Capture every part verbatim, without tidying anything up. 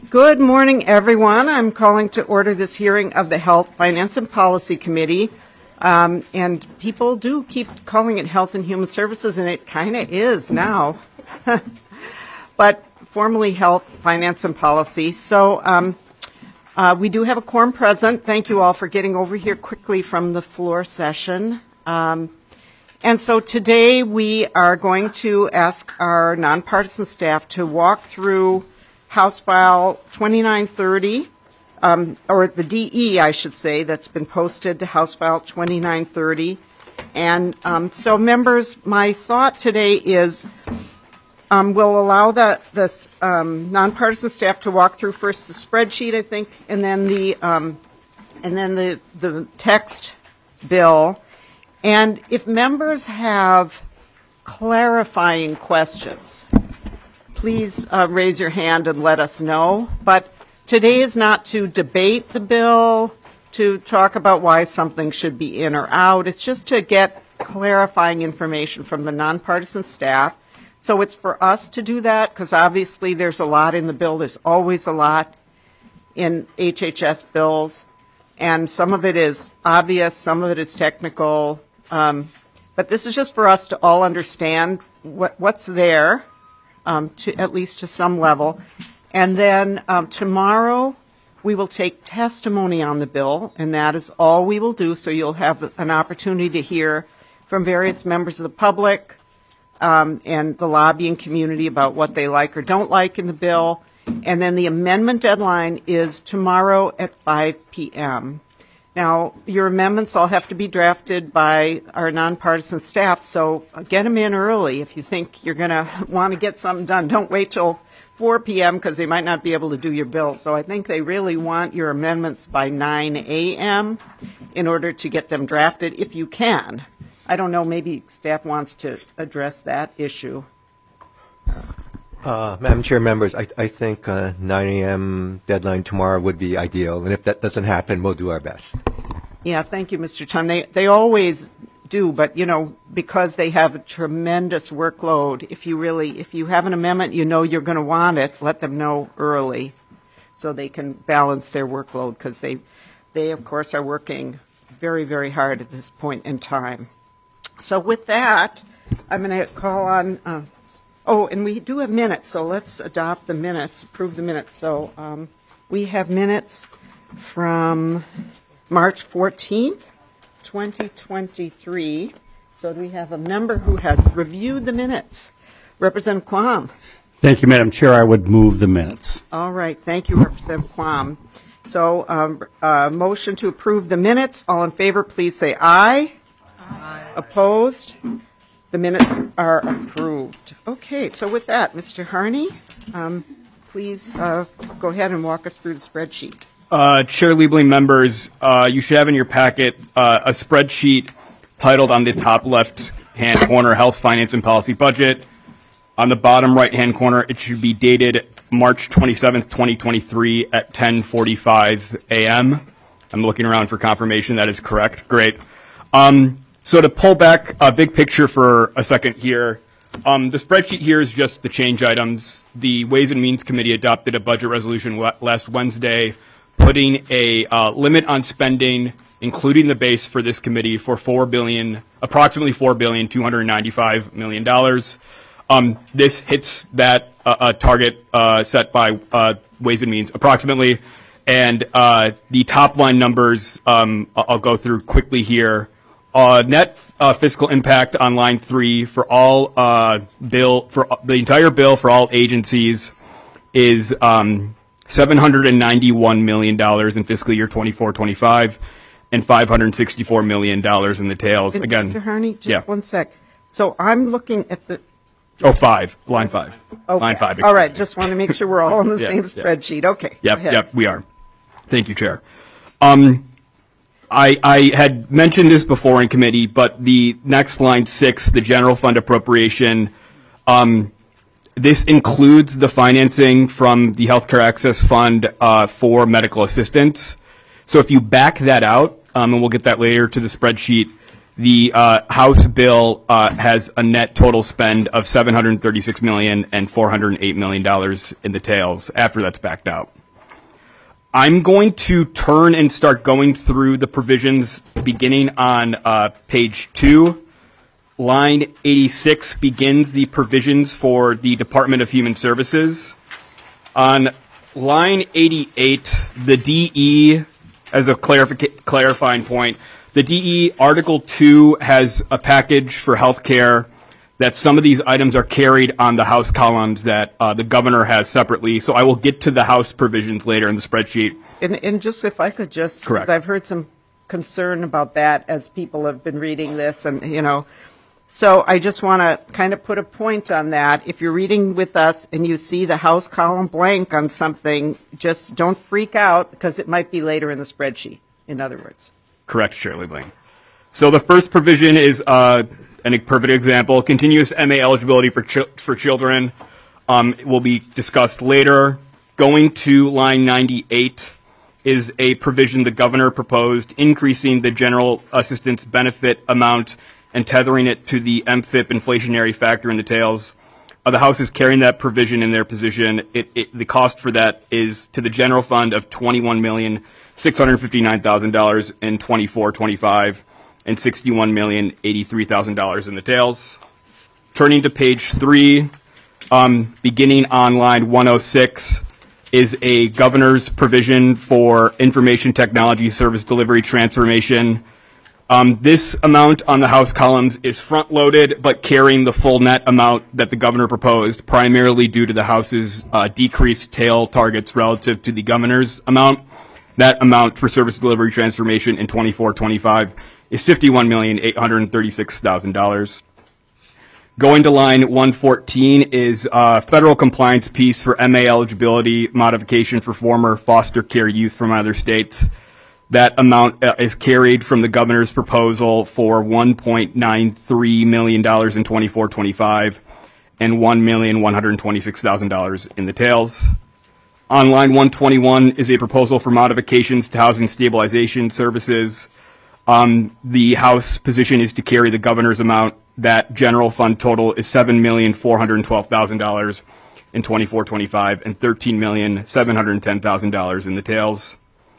Good morning, everyone. I'm calling to order this hearing of the Health, Finance, and Policy Committee. Um, and people do keep calling it Health and Human Services, and it kind of is now. But formerly Health, Finance, and Policy. So um, uh, we do have a quorum present. Thank you all for getting over here quickly from the floor session. Um, and so today we are going to ask our nonpartisan staff to walk through House File twenty-nine thirty, um, or the D E, I should say, that's been posted to House File twenty-nine thirty. And um, so, members, my thought today is um, we'll allow the, the um, nonpartisan staff to walk through first the spreadsheet, I think, and then the um, and then the the text bill. And if members have clarifying questions, please uh, raise your hand and let us know. But today is not to debate the bill, to talk about why something should be in or out. It's just to get clarifying information from the nonpartisan staff. So it's for us to do that because obviously there's a lot in the bill. There's always a lot in H H S bills. And some of it is obvious, some of it is technical. Um, but this is just for us to all understand what, what's there. Um, to at least to some level. And then um, tomorrow we will take testimony on the bill, and that is all we will do. So you'll have an opportunity to hear from various members of the public um, and the lobbying community about what they like or don't like in the bill. And then the amendment deadline is tomorrow at five p.m. Now, your amendments all have to be drafted by our nonpartisan staff, so get them in early if you think you're going to want to get something done. Don't wait till four p.m. because they might not be able to do your bill. So I think they really want your amendments by nine a.m. in order to get them drafted, if you can. I don't know, maybe staff wants to address that issue. Uh, Madam Chair, members, I, I think uh, nine a.m. deadline tomorrow would be ideal, and if that doesn't happen, we'll do our best. Yeah, thank you, Mister Chun. They they always do, but you know, because they have a tremendous workload. If you really, if you have an amendment, you know you're going to want it. Let them know early, so they can balance their workload because they, they of course are working very very hard at this point in time. So with that, I'm going to call on. Uh, Oh, and we do have minutes, so let's adopt the minutes, approve the minutes. So um, we have minutes from March fourteenth, twenty twenty-three. So do we have a member who has reviewed the minutes? Representative Quam. Thank you, Madam Chair. I would move the minutes. All right. Thank you, Representative Quam. So um, uh, motion to approve the minutes. All in favor, please say aye. Aye. Opposed? The minutes are approved. Okay, so with that, Mister Harney, um, please uh, go ahead and walk us through the spreadsheet. Uh, Chair Liebling, members, uh, you should have in your packet uh, a spreadsheet titled on the top left-hand corner, Health, Finance, and Policy Budget. On the bottom right-hand corner, it should be dated March twenty-seventh, twenty twenty-three at ten forty-five a.m. I'm looking around for confirmation that is correct. Great. Um, So to pull back a big picture for a second here, um, the spreadsheet here is just the change items. The Ways and Means Committee adopted a budget resolution last Wednesday, putting a uh, limit on spending, including the base for this committee, for four billion dollars, approximately four billion two hundred ninety-five million dollars. Um, this hits that uh, uh, target uh, set by uh, Ways and Means approximately, and uh, the top line numbers um, I'll go through quickly here. Uh, net uh, fiscal impact on line three for all uh, bill for the entire bill for all agencies is um, seven hundred ninety-one million dollars in fiscal year twenty-four twenty-five and five hundred sixty-four million dollars in the tails. And Again, Mister Harney, just yeah. one sec. So I'm looking at the. Oh, five. Line five. Okay. Line five. All right. Just want to make sure we're all on the Yeah, same yeah. spreadsheet. Okay. Yep. Yep. We are. Thank you, Chair. Um. I, I had mentioned this before in committee, but the next line six, the general fund appropriation, um, this includes the financing from the Healthcare Access Fund uh, for medical assistance. So if you back that out, um, and we'll get that later to the spreadsheet, the uh, House bill uh, has a net total spend of seven hundred thirty-six million dollars and four hundred eight million dollars in the tails after that's backed out. I'm going to turn and start going through the provisions beginning on uh, page two. Line eighty-six begins the provisions for the Department of Human Services. On line eighty-eight, the D E, as a clarific- clarifying point, the D E Article two has a package for health care that some of these items are carried on the House columns that uh, the governor has separately. So I will get to the House provisions later in the spreadsheet. And, and just if I could just, Correct. because I've heard some concern about that as people have been reading this, and, you know, so I just want to kind of put a point on that. If you're reading with us and you see the House column blank on something, just don't freak out because it might be later in the spreadsheet, in other words. Correct, Chair Liebling. So the first provision is uh, a perfect example. Continuous M A eligibility for ch- for children um, will be discussed later. Going to line ninety-eight is a provision the governor proposed, increasing the general assistance benefit amount and tethering it to the M F I P inflationary factor in the tails. Uh, the House is carrying that provision in their position. It, it, the cost for that is to the general fund of twenty-one million six hundred fifty-nine thousand dollars in twenty-four twenty-five and sixty-one million eighty-three thousand dollars in the tails. Turning to page three, um, beginning on line one oh six, is a governor's provision for information technology service delivery transformation. Um, this amount on the House columns is front-loaded, but carrying the full net amount that the governor proposed, primarily due to the House's uh, decreased tail targets relative to the governor's amount. That amount for service delivery transformation in twenty-four twenty-five is fifty-one million eight hundred thirty-six thousand dollars. Going to line one fourteen is a federal compliance piece for M A eligibility modification for former foster care youth from other states. That amount uh, is carried from the governor's proposal for one point nine three million dollars in twenty-four twenty-five and one million one hundred twenty-six thousand dollars in the tails. On line one twenty-one is a proposal for modifications to housing stabilization services. Um, the House position is to carry the governor's amount. That general fund total is seven million four hundred twelve thousand dollars in twenty-four twenty-five and thirteen million seven hundred ten thousand dollars in the tails.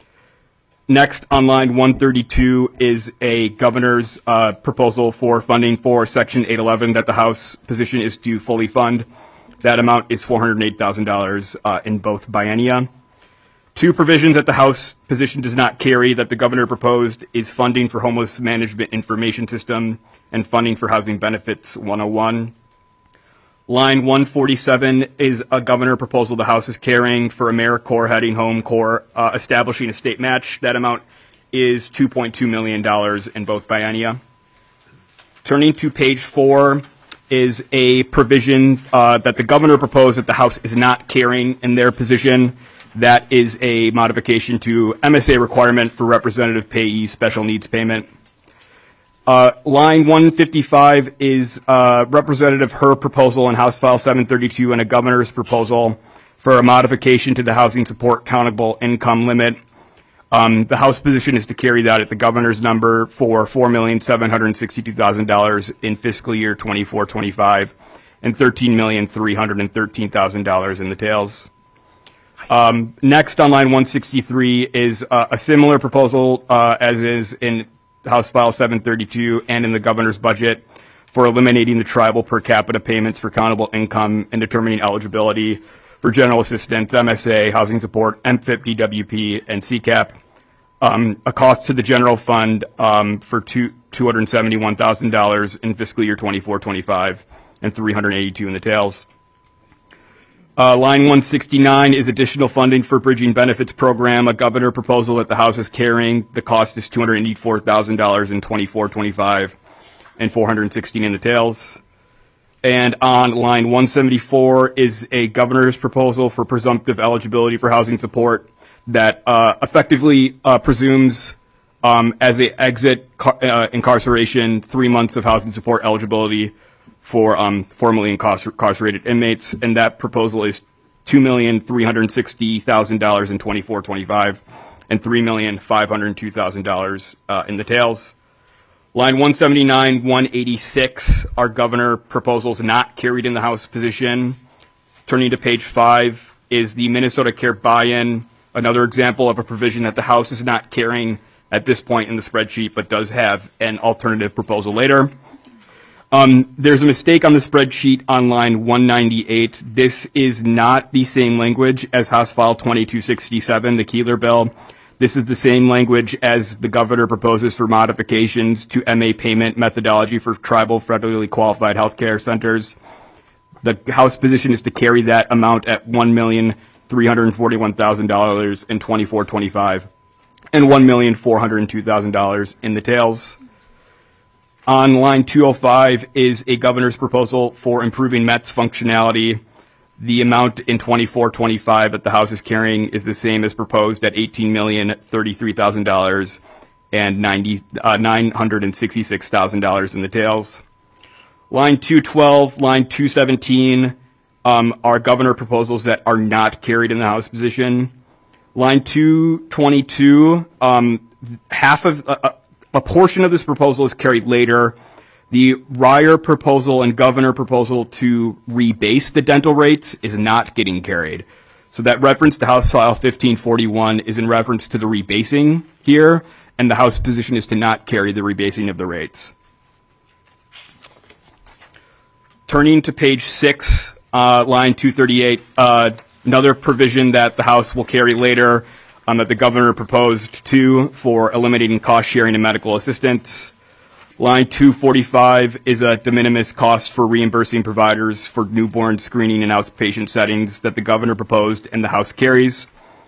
Next, on line one thirty-two is a governor's uh, proposal for funding for Section eight eleven that the House position is to fully fund. That amount is four hundred eight thousand dollars uh, in both biennia. Two provisions that the House position does not carry that the governor proposed is funding for homeless management information system and funding for housing benefits one oh one. Line one forty-seven is a governor proposal the House is carrying for AmeriCorps Heading Home Corps uh, establishing a state match. That amount is two point two million dollars in both biennia. Turning to page four is a provision uh, that the governor proposed that the House is not carrying in their position. That is a modification to M S A requirement for representative payee special needs payment. Uh, line one fifty-five is uh, Representative Her proposal in House File seven thirty-two and a governor's proposal for a modification to the housing support countable income limit. Um, the House position is to carry that at the governor's number for four million seven hundred sixty-two thousand dollars in fiscal year twenty-four twenty-five and thirteen million three hundred thirteen thousand dollars in the tails. Um, next on line one sixty-three is uh, a similar proposal uh, as is in House File seven thirty-two and in the governor's budget for eliminating the tribal per capita payments for countable income and determining eligibility for general assistance, M S A, housing support, M F I P, D W P, and C CAP. Um, a cost to the general fund um, for two, two hundred seventy-one thousand dollars in fiscal year twenty-four twenty-five and three hundred eighty-two in the tails. Uh, line one sixty-nine is additional funding for Bridging Benefits Program, a governor proposal that the House is carrying. The cost is two hundred eighty-four thousand dollars in twenty-four twenty-five and four hundred sixteen in the tails. And on line one seventy-four is a governor's proposal for presumptive eligibility for housing support that uh, effectively uh, presumes um, as a exit car- uh, incarceration three months of housing support eligibility for um, formerly incarcerated inmates, and that proposal is two million three hundred sixty thousand dollars in twenty-four twenty-five and three million five hundred two thousand dollars uh, in the tails. Line one seventy-nine, one eighty-six are governor proposals not carried in the House position. Turning to page five is the Minnesota Care buy-in Another example of a provision that the House is not carrying at this point in the spreadsheet, but does have an alternative proposal later. Um, there's a mistake on the spreadsheet on line one ninety-eight. This is not the same language as House File twenty-two sixty-seven, the Keeler bill. This is the same language as the governor proposes for modifications to M A payment methodology for tribal federally qualified health care centers. The House position is to carry that amount at one million three hundred forty-one thousand dollars in twenty-four twenty-five and one million four hundred two thousand dollars in the tails. On line two oh five is a governor's proposal for improving MET's functionality. The amount in twenty-four twenty-five that the House is carrying is the same as proposed at eighteen million thirty-three thousand dollars and nine hundred sixty-six thousand dollars in the tails. Line two twelve, line two seventeen um, are governor proposals that are not carried in the House position. Line two twenty-two, um, half of uh, a portion of this proposal is carried later. The Ryer proposal and governor proposal to rebase the dental rates is not getting carried. So that reference to House File fifteen forty-one is in reference to the rebasing here, and the House position is to not carry the rebasing of the rates. Turning to page six, uh, line two thirty-eight, uh, another provision that the House will carry later um, that the governor proposed to for eliminating cost sharing and medical assistance. Line two forty-five is a de minimis cost for reimbursing providers for newborn screening in outpatient settings that the governor proposed and the House carries.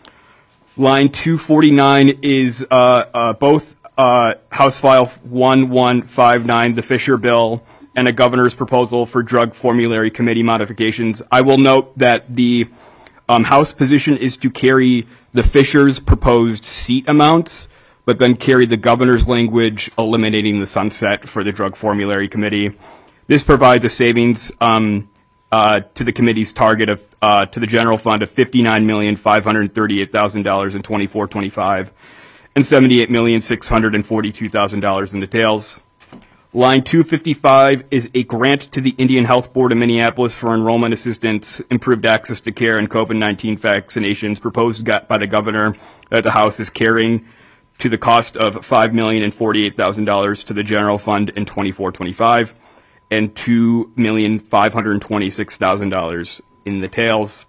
Line two forty-nine is uh, uh, both uh, House File eleven fifty-nine, the Fisher bill, and a governor's proposal for drug formulary committee modifications. I will note that the um, House position is to carry the Fisher's proposed seat amounts, but then carry the governor's language eliminating the sunset for the drug formulary committee. This provides a savings um, uh, to the committee's target of uh, to the general fund of fifty-nine million five hundred thirty-eight thousand dollars in twenty-four twenty-five and seventy-eight million six hundred forty-two thousand dollars in the tails. Line two fifty-five is a grant to the Indian Health Board of Minneapolis for enrollment assistance, improved access to care, and COVID nineteen vaccinations proposed by the governor that the House is carrying to the cost of five million forty-eight thousand dollars to the general fund in twenty-four twenty-five and two million five hundred twenty-six thousand dollars in the tails.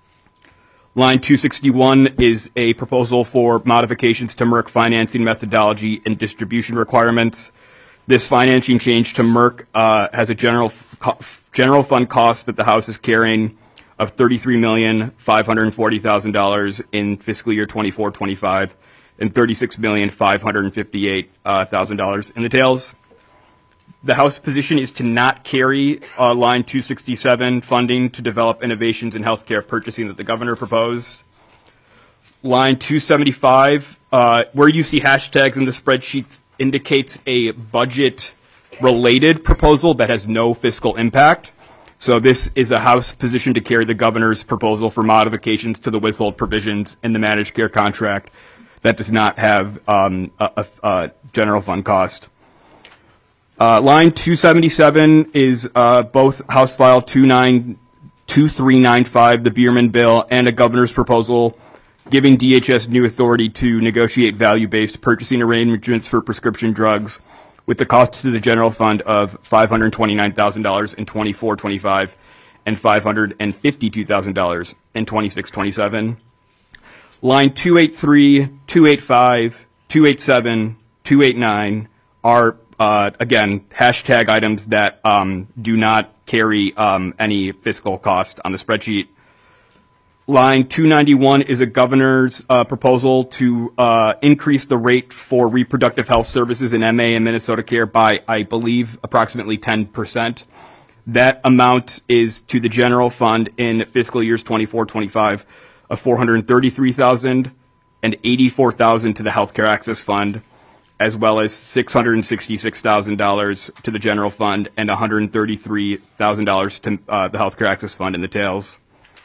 Line two sixty-one is a proposal for modifications to Merck financing methodology and distribution requirements. This financing change to Merck uh, has a general co- general fund cost that the House is carrying of thirty-three million five hundred forty thousand dollars in fiscal year twenty-four twenty-five and thirty-six million five hundred fifty-eight thousand dollars in the tails. The House position is to not carry uh, line two sixty-seven funding to develop innovations in healthcare purchasing that the governor proposed. Line two seventy-five, uh, where you see hashtags in the spreadsheet, indicates a budget-related proposal that has no fiscal impact. So this is a House position to carry the governor's proposal for modifications to the withhold provisions in the managed care contract that does not have um, a, a, a general fund cost. Uh, line two seventy-seven is uh, both House File two three nine five, the Bierman bill, and a governor's proposal giving D H S new authority to negotiate value-based purchasing arrangements for prescription drugs with the cost to the general fund of five hundred twenty-nine thousand dollars in twenty-four twenty-five and five hundred fifty-two thousand dollars in twenty-six twenty-seven. Line two eighty-three, two eighty-five, two eighty-seven, two eighty-nine are, uh, again, hashtag items that um, do not carry um, any fiscal cost on the spreadsheet. Line two ninety-one is a governor's uh, proposal to uh, increase the rate for reproductive health services in M A and Minnesota Care by, I believe, approximately ten percent. That amount is to the general fund in fiscal years twenty-four twenty-five of four hundred thirty-three thousand dollars and eighty-four thousand dollars to the Healthcare Access Fund, as well as six hundred sixty-six thousand dollars to the general fund and one hundred thirty-three thousand dollars to uh, the Healthcare Access Fund in the tails.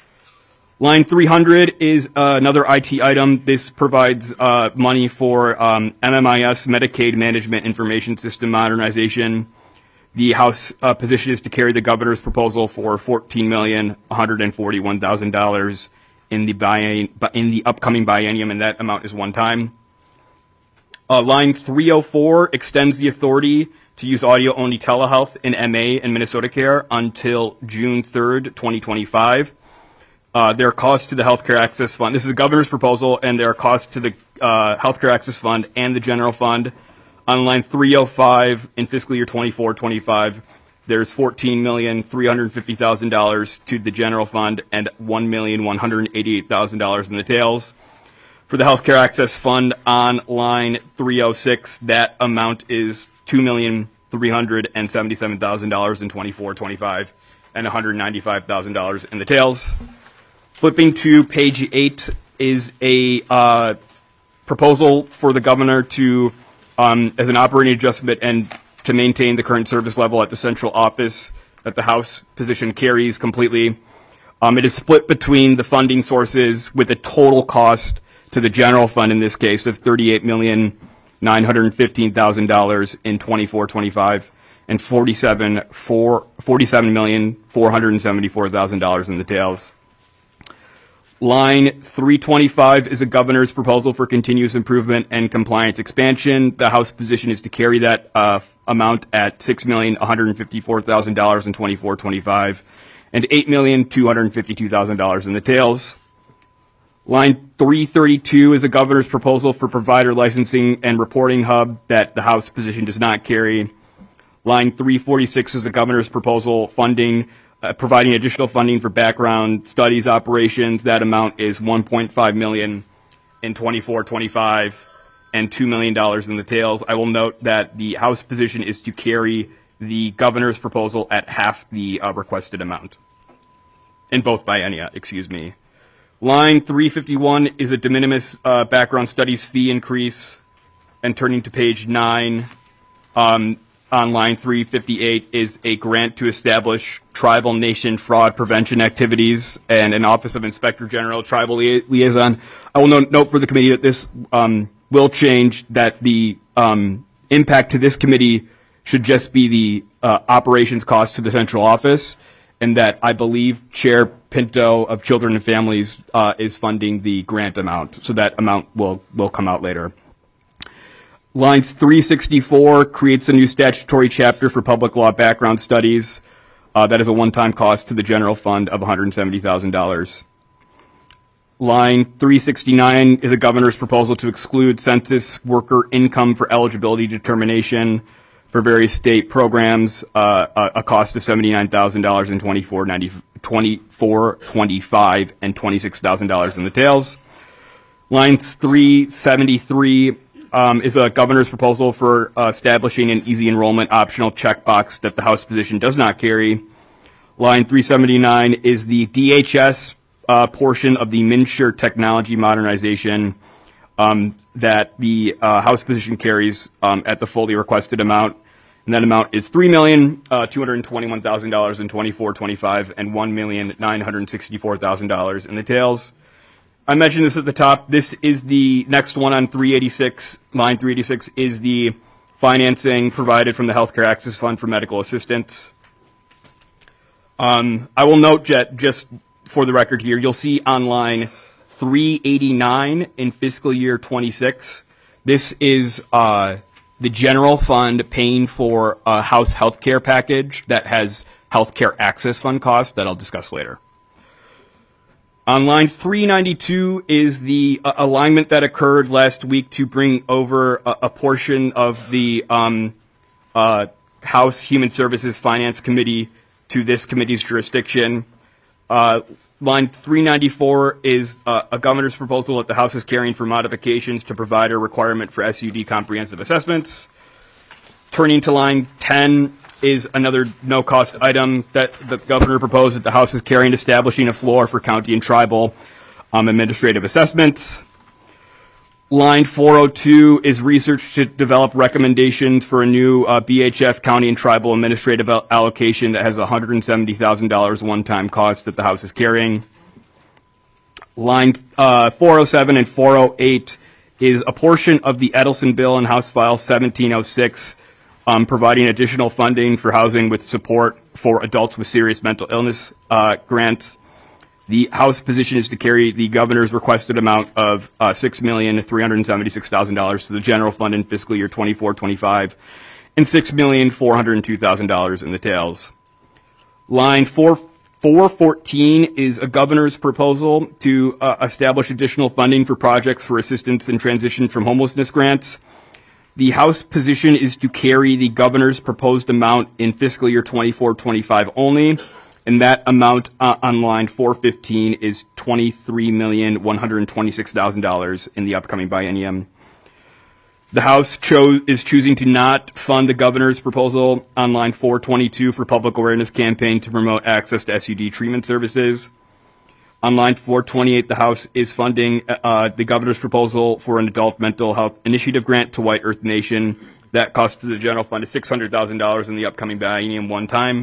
Line three hundred is uh, another I T item. This provides uh, money for um, M M I S, Medicaid Management Information System modernization. The House uh, position is to carry the governor's proposal for fourteen million one hundred forty-one thousand dollars in the bien- in the upcoming biennium, and that amount is one time. Uh, line three oh four extends the authority to use audio-only telehealth in M A and Minnesota Care until June third, twenty twenty-five. Uh, there are costs to the Healthcare Access Fund. This is the governor's proposal, and there are costs to the uh, Healthcare Access Fund and the general fund. On line three oh five in fiscal year twenty-four twenty-five, there's fourteen million three hundred fifty thousand dollars to the general fund and one million one hundred eighty-eight thousand dollars in the tails. For the Healthcare Access Fund on line three oh six, that amount is two million three hundred seventy-seven thousand dollars in twenty-four twenty-five and one hundred ninety-five thousand dollars in the tails. Flipping to page eight is a uh, proposal for the governor to, um, as an operating adjustment and to maintain the current service level at the central office that the House position carries completely. Um, it is split between the funding sources with a total cost to the general fund in this case of thirty-eight million nine hundred fifteen thousand dollars in twenty-four twenty-five and forty-seven million four hundred seventy-four thousand dollars in the tails. Line three twenty-five is the governor's proposal for continuous improvement and compliance expansion. The House position is to carry that uh, amount at six million one hundred fifty-four thousand dollars in twenty-four twenty-five and eight million two hundred fifty-two thousand dollars in the tails. Line three thirty-two is the governor's proposal for provider licensing and reporting hub that the House position does not carry. Line three forty-six is the governor's proposal funding Uh, providing additional funding for background studies operations. That amount is one point five million dollars in twenty-four twenty-five and two million dollars in the tails. I will note that the House position is to carry the governor's proposal at half the uh, requested amount in both biennia, excuse me. Line three fifty-one is a de minimis uh, background studies fee increase. And turning to page nine, um, on line three fifty-eight is a grant to establish tribal nation fraud prevention activities and an Office of Inspector General Tribal Lia- Liaison. I will note, note for the committee that this um, will change, that the um, impact to this committee should just be the uh, operations cost to the central office, and that I believe Chair Pinto of Children and Families uh, is funding the grant amount, so that amount will, will come out later. Lines three sixty-four creates a new statutory chapter for public law background studies. Uh, that is a one-time cost to the general fund of one hundred seventy thousand dollars. Line three sixty-nine is a governor's proposal to exclude census worker income for eligibility determination for various state programs, uh, a, a cost of seventy-nine thousand dollars in twenty-four twenty-five and twenty-six thousand dollars in the tails. Lines three seventy-three Um, is a governor's proposal for uh, establishing an easy enrollment optional checkbox that the House position does not carry. Line three seventy-nine is the D H S uh, portion of the MNsure technology modernization um, that the uh, House position carries um, at the fully requested amount. And that amount is three million two hundred twenty-one thousand dollars in twenty-four twenty-five and one million nine hundred sixty-four thousand dollars in the tails. I mentioned this at the top. This is the next one on three eighty-six. Line three eighty-six is the financing provided from the Healthcare Access Fund for medical assistance. Um, I will note, Jet, just for the record here, you'll see on line three eighty-nine in fiscal year twenty-six. This is uh, the general fund paying for a House healthcare package that has Healthcare Access Fund costs that I'll discuss later. On line three ninety-two is the uh, alignment that occurred last week to bring over a, a portion of the um, uh, House Human Services Finance Committee to this committee's jurisdiction. Uh, line three ninety-four is uh, a governor's proposal that the House is carrying for modifications to provide a requirement for S U D comprehensive assessments. Turning to line ten is another no-cost item that the governor proposed that the House is carrying, establishing a floor for county and tribal um, administrative assessments. Line four oh two is research to develop recommendations for a new uh, B H F county and tribal administrative al- allocation that has a one hundred seventy thousand dollars one-time cost that the House is carrying. Line uh, four oh seven and four oh eight is a portion of the Edelson bill in House File seventeen oh six, Um, providing additional funding for housing with support for adults with serious mental illness uh, grants. The House position is to carry the governor's requested amount of uh, six million three hundred seventy-six thousand dollars to the general fund in fiscal year twenty-four twenty-five and six million four hundred two thousand dollars in the tails. Line four fourteen is a governor's proposal to uh, establish additional funding for projects for assistance in transition from homelessness grants. The House position is to carry the governor's proposed amount in fiscal year twenty-four twenty-five only, and that amount uh, on line four fifteen is twenty-three million one hundred twenty-six thousand dollars in the upcoming biennium. The House cho- is choosing to not fund the governor's proposal on line four twenty-two for public awareness campaign to promote access to S U D treatment services. On line four twenty-eight, the House is funding uh, the governor's proposal for an adult mental health initiative grant to White Earth Nation. That cost to the general fund is six hundred thousand dollars in the upcoming biennium one time.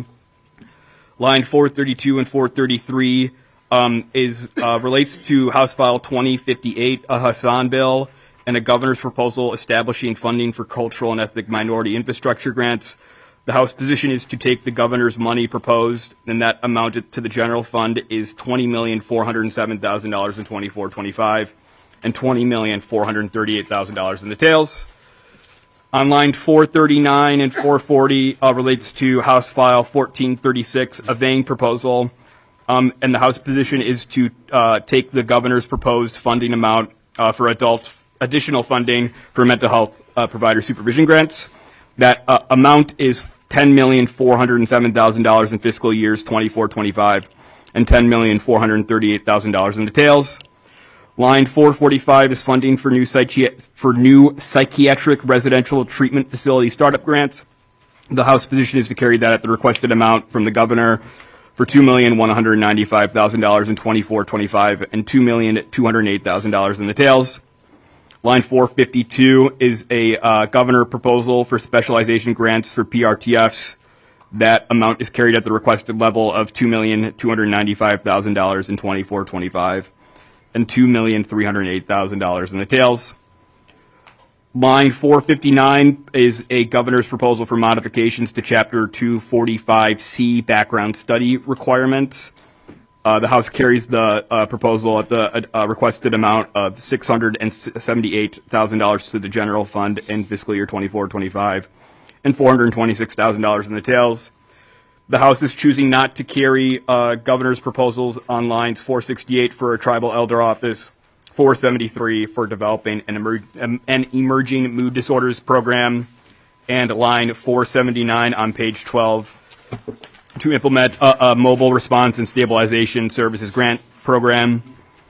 Line four thirty-two and four thirty-three um, is uh, relates to House File twenty fifty-eight, a Hassan bill, and a governor's proposal establishing funding for cultural and ethnic minority infrastructure grants. The House position is to take the governor's money proposed, and that amounted to the general fund is twenty million four hundred seven thousand dollars in twenty-four twenty-five and twenty million four hundred thirty-eight thousand dollars in the tails. On line four thirty-nine and four forty uh, relates to House File fourteen thirty-six, a Vang proposal, um, and the House position is to uh, take the governor's proposed funding amount uh, for adult additional funding for mental health uh, provider supervision grants. That uh, amount is ten million four hundred seven thousand dollars in fiscal years twenty-four twenty-five and ten million four hundred thirty-eight thousand dollars in the tails. Line four forty-five is funding for new, psychi- for new psychiatric residential treatment facility startup grants. The House position is to carry that at the requested amount from the governor for two million one hundred ninety-five thousand dollars in twenty-four twenty-five and two million two hundred eight thousand dollars in the tails. Line four fifty-two is a uh, governor proposal for specialization grants for P R T Fs. That amount is carried at the requested level of two million two hundred ninety-five thousand dollars in twenty-four twenty-five and two million three hundred eight thousand dollars in the tails. Line four fifty-nine is a governor's proposal for modifications to Chapter two forty-five C background study requirements. Uh, the House carries the uh, proposal at the uh, requested amount of six hundred seventy-eight thousand dollars to the general fund in fiscal year twenty-four twenty-five and four hundred twenty-six thousand dollars in the tails. The House is choosing not to carry uh, governor's proposals on lines four sixty-eight for a tribal elder office, four seventy-three for developing an, emer- an emerging mood disorders program, and line four seventy-nine on page twelve to implement a, a mobile response and stabilization services grant program.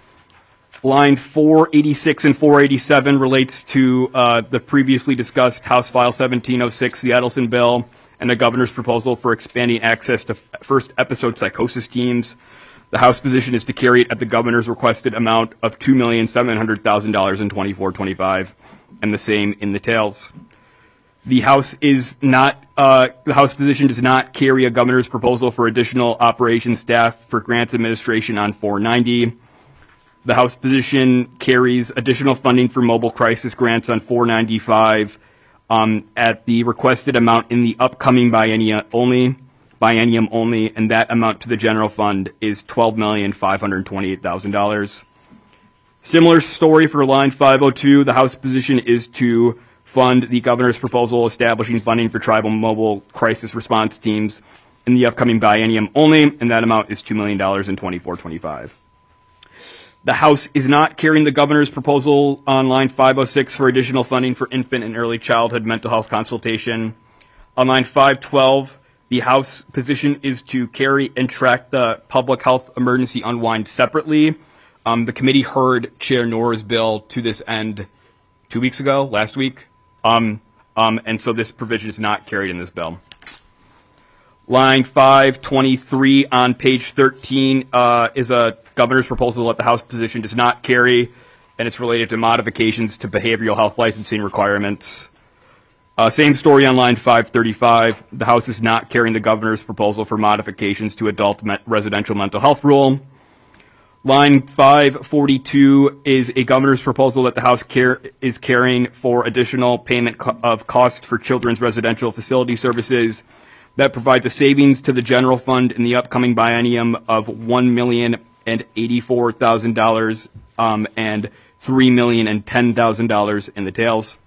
Line four eighty-six and four eighty-seven relates to uh, the previously discussed House File seventeen oh six, the Edelson bill, and the governor's proposal for expanding access to first episode psychosis teams. The House position is to carry it at the governor's requested amount of two million seven hundred thousand dollars in twenty-four twenty-five, and the same in the tails. The House is not, uh, the House position does not carry a governor's proposal for additional operations staff for grants administration on four ninety. The House position carries additional funding for mobile crisis grants on four ninety-five um, at the requested amount in the upcoming biennium only, biennium only, and that amount to the general fund is twelve million five hundred twenty-eight thousand dollars. Similar story for line five oh two. The House position is to fund the governor's proposal establishing funding for tribal mobile crisis response teams in the upcoming biennium only, and that amount is two million dollars in twenty-four twenty-five. The House is not carrying the governor's proposal on line five oh six for additional funding for infant and early childhood mental health consultation. On line five twelve, the House position is to carry and track the public health emergency unwind separately. Um, the committee heard Chair Noor's bill to this end two weeks ago, last week. Um, um, and so this provision is not carried in this bill. Line five twenty-three on page thirteen uh, is a governor's proposal that the House position does not carry, and it's related to modifications to behavioral health licensing requirements. Uh, same story on line five thirty-five. The House is not carrying the governor's proposal for modifications to adult me- residential mental health rule. Line five forty-two is a governor's proposal that the House care is carrying for additional payment co- of cost for children's residential facility services that provides a savings to the general fund in the upcoming biennium of one million eighty-four thousand dollars um, and three million ten thousand dollars in the tails.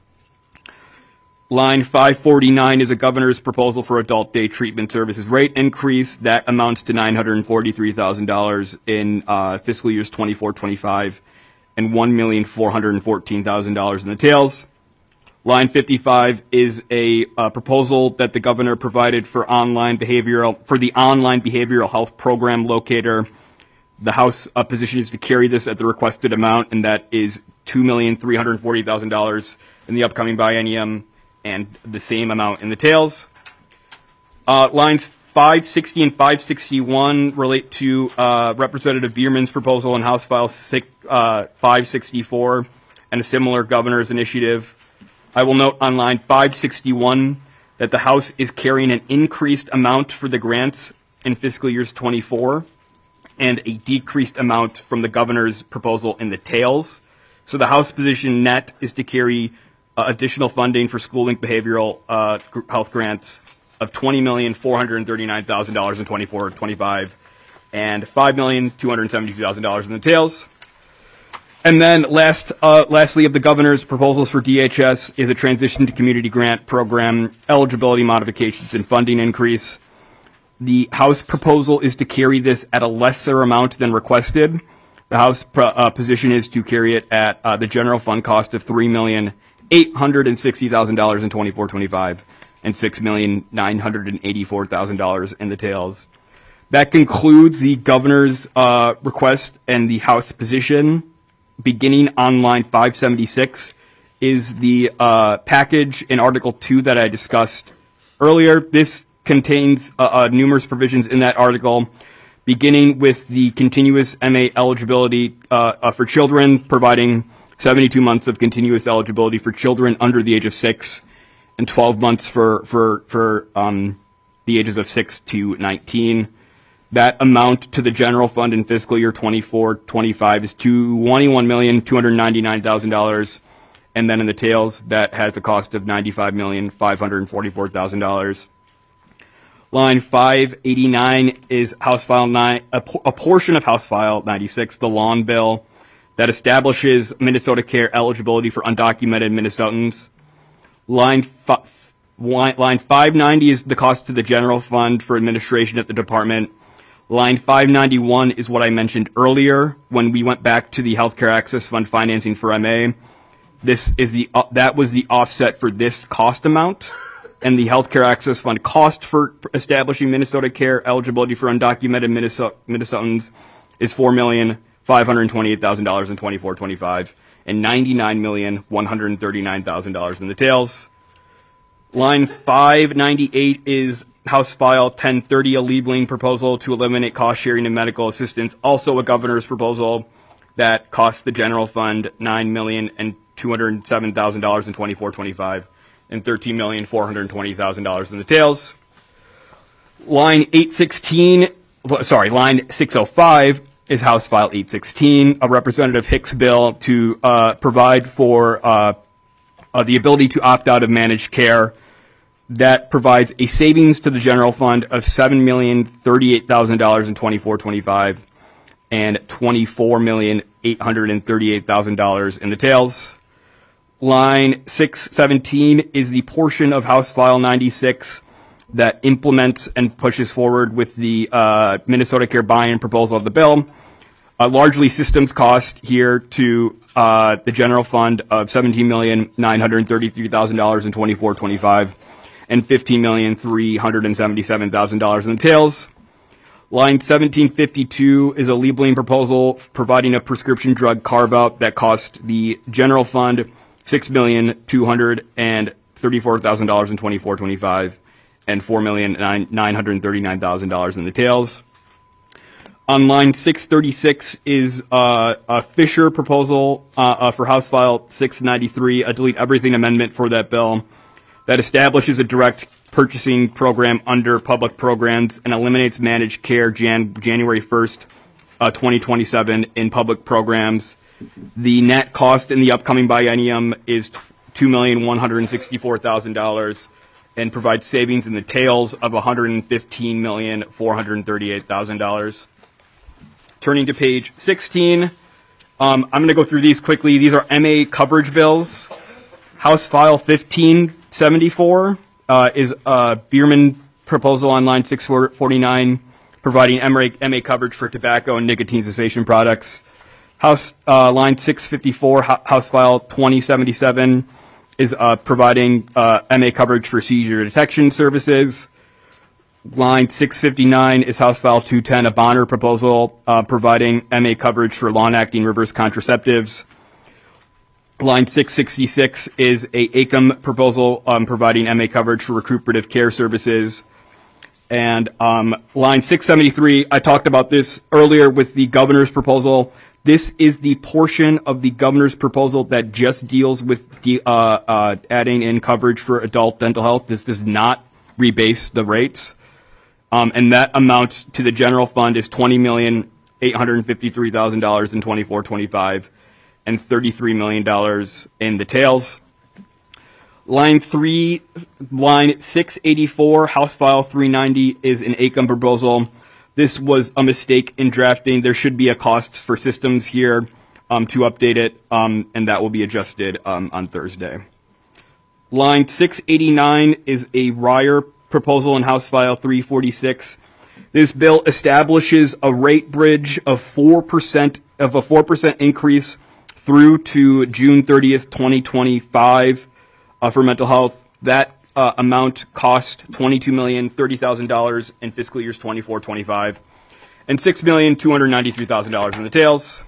Line five forty-nine is a governor's proposal for adult day treatment services rate increase. That amounts to nine hundred forty-three thousand dollars in uh, fiscal years twenty-four twenty-five and one million four hundred fourteen thousand dollars in the tails. Line fifty-five is a uh, proposal that the governor provided for online behavioral for the online behavioral health program locator. The House uh, position is to carry this at the requested amount, and that is two million three hundred forty thousand dollars in the upcoming biennium, and the same amount in the tails. Uh, lines five sixty and five sixty-one relate to uh, Representative Bierman's proposal in House File six, uh, five sixty-four and a similar governor's initiative. I will note on line five sixty-one that the House is carrying an increased amount for the grants in fiscal years twenty-four and a decreased amount from the governor's proposal in the tails. So the House position net is to carry uh, additional funding for school-linked behavioral uh, gr- health grants of twenty million four hundred thirty-nine thousand dollars in twenty-four twenty-five and five million two hundred seventy-two thousand dollars in the tails. And then last, uh, lastly, of the governor's proposals for D H S is a transition to community grant program, eligibility modifications, and funding increase. The House proposal is to carry this at a lesser amount than requested. The House pro- uh, position is to carry it at uh, the general fund cost of three million eight hundred sixty thousand dollars in twenty-four twenty-five and six million nine hundred eighty-four thousand dollars in the tails. That concludes the governor's uh, request and the House position. Beginning on line five seventy-six is the uh, package in Article two that I discussed earlier. This contains uh, uh, numerous provisions in that article, beginning with the continuous M A eligibility uh, uh, for children, providing seventy-two months of continuous eligibility for children under the age of six, and twelve months for for for um, the ages of six to nineteen. That amount to the general fund in fiscal year twenty-four twenty-five is twenty-one million two hundred ninety-nine thousand dollars, and then in the tails, that has a cost of ninety-five million five hundred forty-four thousand dollars. Line five eighty-nine is House File nine, a, a portion of House File ninety-six, the lawn bill that establishes Minnesota Care eligibility for undocumented Minnesotans. Line, fi- line five ninety is the cost to the general fund for administration at the department. Line five ninety-one is what I mentioned earlier when we went back to the Healthcare Access Fund financing for M A. This is the uh, that was the offset for this cost amount, and the Healthcare Access Fund cost for establishing Minnesota Care eligibility for undocumented Minnesota, Minnesotans is four million five hundred twenty-eight thousand dollars in twenty-four twenty-five and ninety-nine million one hundred thirty-nine thousand dollars in the tails. Line five ninety-eight is House File ten thirty, a Liebling proposal to eliminate cost sharing and medical assistance, also a governor's proposal that cost the general fund nine million two hundred seven thousand dollars in twenty-four twenty-five and thirteen million four hundred twenty thousand dollars in the tails. Line eight sixteen, sorry, line six oh five is House File eight sixteen, a Representative Hicks bill to uh, provide for uh, uh, the ability to opt out of managed care. That provides a savings to the general fund of seven million thirty-eight thousand dollars in twenty-four twenty-five and twenty-four million eight hundred thirty-eight thousand dollars in the tails. Line six seventeen is the portion of House File ninety-six that implements and pushes forward with the uh, Minnesota Care buy-in proposal of the bill. Uh, largely systems cost here to uh, the general fund of seventeen million nine hundred thirty-three thousand dollars in twenty-four twenty-five and fifteen million three hundred seventy-seven thousand dollars in the tails. Line seventeen fifty-two is a Liebling proposal providing a prescription drug carve-out that cost the general fund six million two hundred thirty-four thousand dollars in twenty-four twenty-five and four million nine hundred thirty-nine thousand dollars in the tails. On line six thirty-six is uh, a Fisher proposal uh, uh, for House File six ninety-three, a delete everything amendment for that bill that establishes a direct purchasing program under public programs and eliminates managed care Jan- January first, uh, twenty twenty-seven in public programs. The net cost in the upcoming biennium is two million one hundred sixty-four thousand dollars and provides savings in the tails of one hundred fifteen million four hundred thirty-eight thousand dollars. Turning to page sixteen, um, I'm going to go through these quickly. These are M A coverage bills. House File fifteen seventy-four uh, is a Bierman proposal on line six forty-nine, providing M A, M A coverage for tobacco and nicotine cessation products. House uh, line six fifty-four, House File twenty seventy-seven, is uh, providing uh, M A coverage for seizure detection services. Line six fifty-nine is House File two ten, a Bonner proposal uh, providing M A coverage for long-acting reverse contraceptives. Line six sixty-six is a A C O M proposal um, providing M A coverage for recuperative care services. And um, line six seventy-three, I talked about this earlier with the governor's proposal. This is the portion of the governor's proposal that just deals with the, uh, uh, adding in coverage for adult dental health. This does not rebase the rates. Um, and that amount to the general fund is twenty million eight hundred fifty-three thousand dollars in twenty-four twenty-five and thirty-three million dollars in the tails. Line three, line six eighty-four, House File three ninety is an A C O M proposal. This was a mistake in drafting. There should be a cost for systems here um, to update it, um, and that will be adjusted um, on Thursday. Line six eighty-nine is a Ryer proposal in House File three forty-six. This bill establishes a rate bridge of four percent of a four percent increase through to June thirtieth, twenty twenty-five uh, for mental health. That uh, amount cost twenty-two million thirty thousand dollars in fiscal years twenty-four twenty-five and six million two hundred ninety-three thousand dollars in the tails.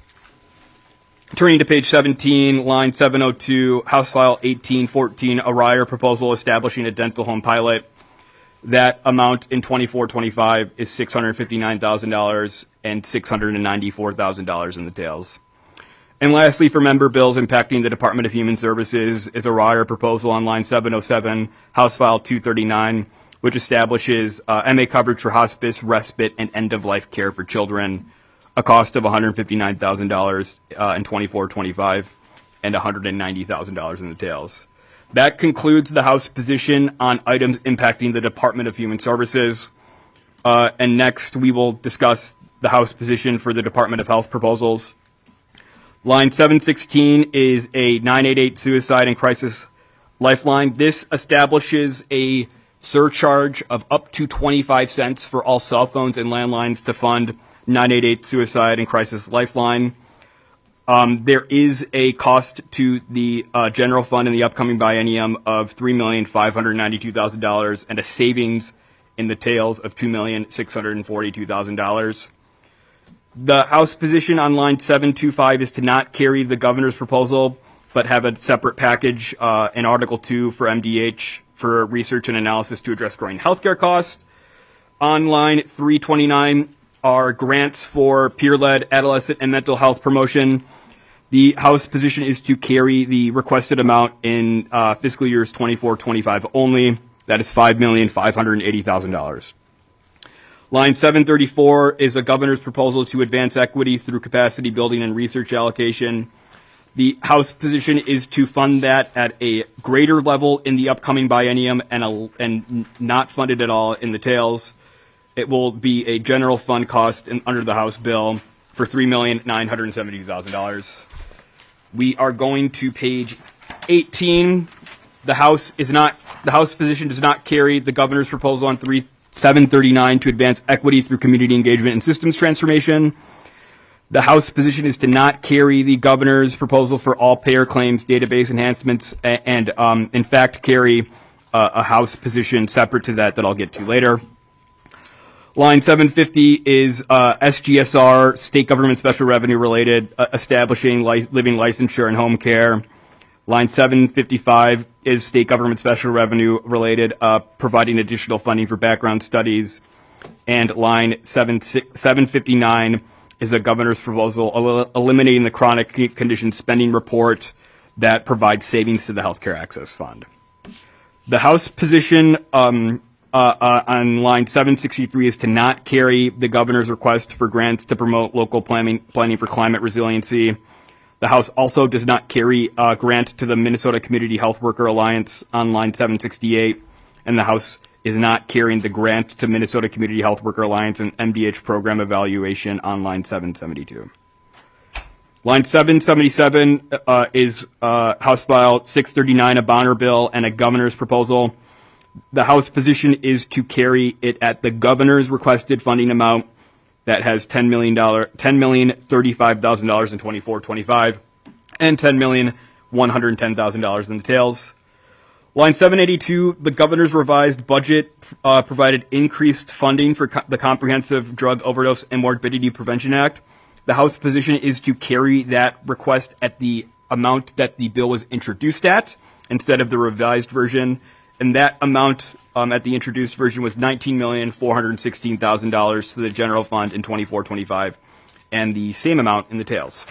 Turning to page seventeen, line seven oh two, House File eighteen fourteen, a Ryer proposal establishing a dental home pilot. That amount in twenty-four twenty-five is six hundred fifty-nine thousand dollars and six hundred ninety-four thousand dollars in the tails. And lastly, for member bills impacting the Department of Human Services is a Ryer proposal on line seven oh seven, House File two thirty-nine, which establishes uh, M A coverage for hospice, respite, and end-of-life care for children, a cost of one hundred fifty-nine thousand dollars uh, in twenty-four twenty-five and one hundred ninety thousand dollars in the tails. That concludes the House position on items impacting the Department of Human Services. Uh, and next, we will discuss the House position for the Department of Health proposals. Line seven sixteen is a nine eight eight suicide and crisis lifeline. This establishes a surcharge of up to twenty-five cents for all cell phones and landlines to fund nine eight eight suicide and crisis lifeline. Um, there is a cost to the uh, general fund in the upcoming biennium of three million five hundred ninety-two thousand dollars and a savings in the tails of two million six hundred forty-two thousand dollars. The House position on line seven twenty-five is to not carry the governor's proposal, but have a separate package uh, in Article two for M D H for research and analysis to address growing healthcare costs. On line three twenty-nine are grants for peer-led adolescent and mental health promotion. The House position is to carry the requested amount in uh, fiscal years twenty-four twenty-five only. That is five million five hundred eighty thousand dollars. Line seven thirty-four is a governor's proposal to advance equity through capacity building and research allocation. The House position is to fund that at a greater level in the upcoming biennium and, a, and not funded at all in the tails. It will be a general fund cost in, under the House bill for three million nine hundred seventy thousand dollars. We are going to page eighteen. The House is not the House position does not carry the governor's proposal on three seven thirty-nine to advance equity through community engagement and systems transformation. The House position is to not carry the governor's proposal for all payer claims database enhancements and, and um, in fact, carry uh, a House position separate to that that I'll get to later. Line seven fifty is uh, S G S R, state government special revenue related, uh, establishing li- living licensure and home care. Line seven fifty-five is state government special revenue related, uh, providing additional funding for background studies. And line seven fifty-nine is a governor's proposal el- eliminating the chronic condition spending report that provides savings to the Healthcare Access Fund. The House position um, uh, uh, on line seven sixty-three is to not carry the governor's request for grants to promote local planning, planning for climate resiliency. The House also does not carry a grant to the Minnesota Community Health Worker Alliance on line seven sixty-eight, and the House is not carrying the grant to Minnesota Community Health Worker Alliance and M D H program evaluation on line seven seventy-two. Line seven seventy-seven uh, is uh, House File six thirty-nine, a Bonner bill, and a governor's proposal. The House position is to carry it at the governor's requested funding amount that has ten million dollars, ten million thirty-five thousand dollars in twenty-four twenty-five, and ten million one hundred ten thousand dollars in the tails. Line seven eighty-two, the governor's revised budget uh, provided increased funding for co- the Comprehensive Drug Overdose and Morbidity Prevention Act. The House position is to carry that request at the amount that the bill was introduced at instead of the revised version. And that amount um, at the introduced version was nineteen million four hundred sixteen thousand dollars to the general fund in twenty-four twenty-five, and the same amount in the tails.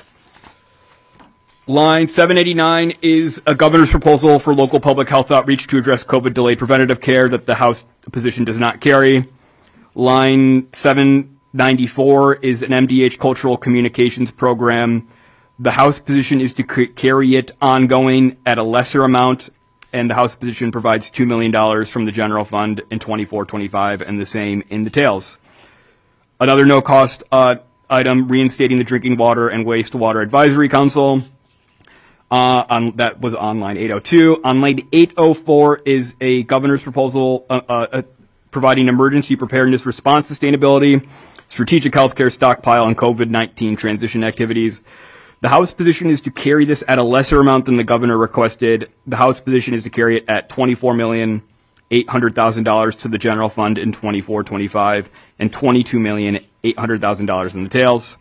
Line seven eighty-nine is a governor's proposal for local public health outreach to address COVID-delayed preventative care that the House position does not carry. Line seven ninety-four is an M D H cultural communications program. The House position is to c- carry it ongoing at a lesser amount, and the House position provides two million dollars from the general fund in twenty-four twenty-five and the same in the tails. Another no-cost uh, item, reinstating the Drinking Water and Wastewater Advisory Council. Uh, on, that was on line eight oh two. On line eight oh four is a governor's proposal uh, uh, uh, providing emergency preparedness response sustainability, strategic healthcare stockpile, and COVID nineteen transition activities. The House position is to carry this at a lesser amount than the governor requested. The House position is to carry it at twenty-four million eight hundred thousand dollars to the general fund in twenty-four twenty-five and twenty-two million eight hundred thousand dollars in the tails.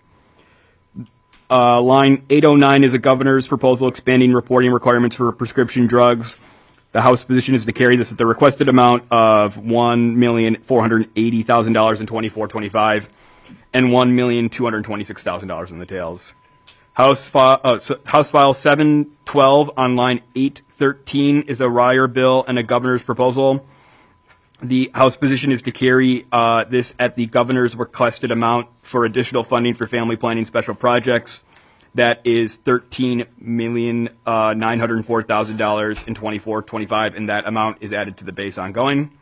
Uh, line eight oh nine is a governor's proposal expanding reporting requirements for prescription drugs. The House position is to carry this at the requested amount of one million four hundred eighty thousand dollars in twenty-four twenty-five and one million two hundred twenty-six thousand dollars in the tails. House, fi- uh, so House File seven twelve on line eight thirteen is a Ryer bill and a governor's proposal. The House position is to carry uh, this at the governor's requested amount for additional funding for family planning special projects. That is thirteen million nine hundred four thousand dollars in twenty-four twenty-five, and that amount is added to the base ongoing.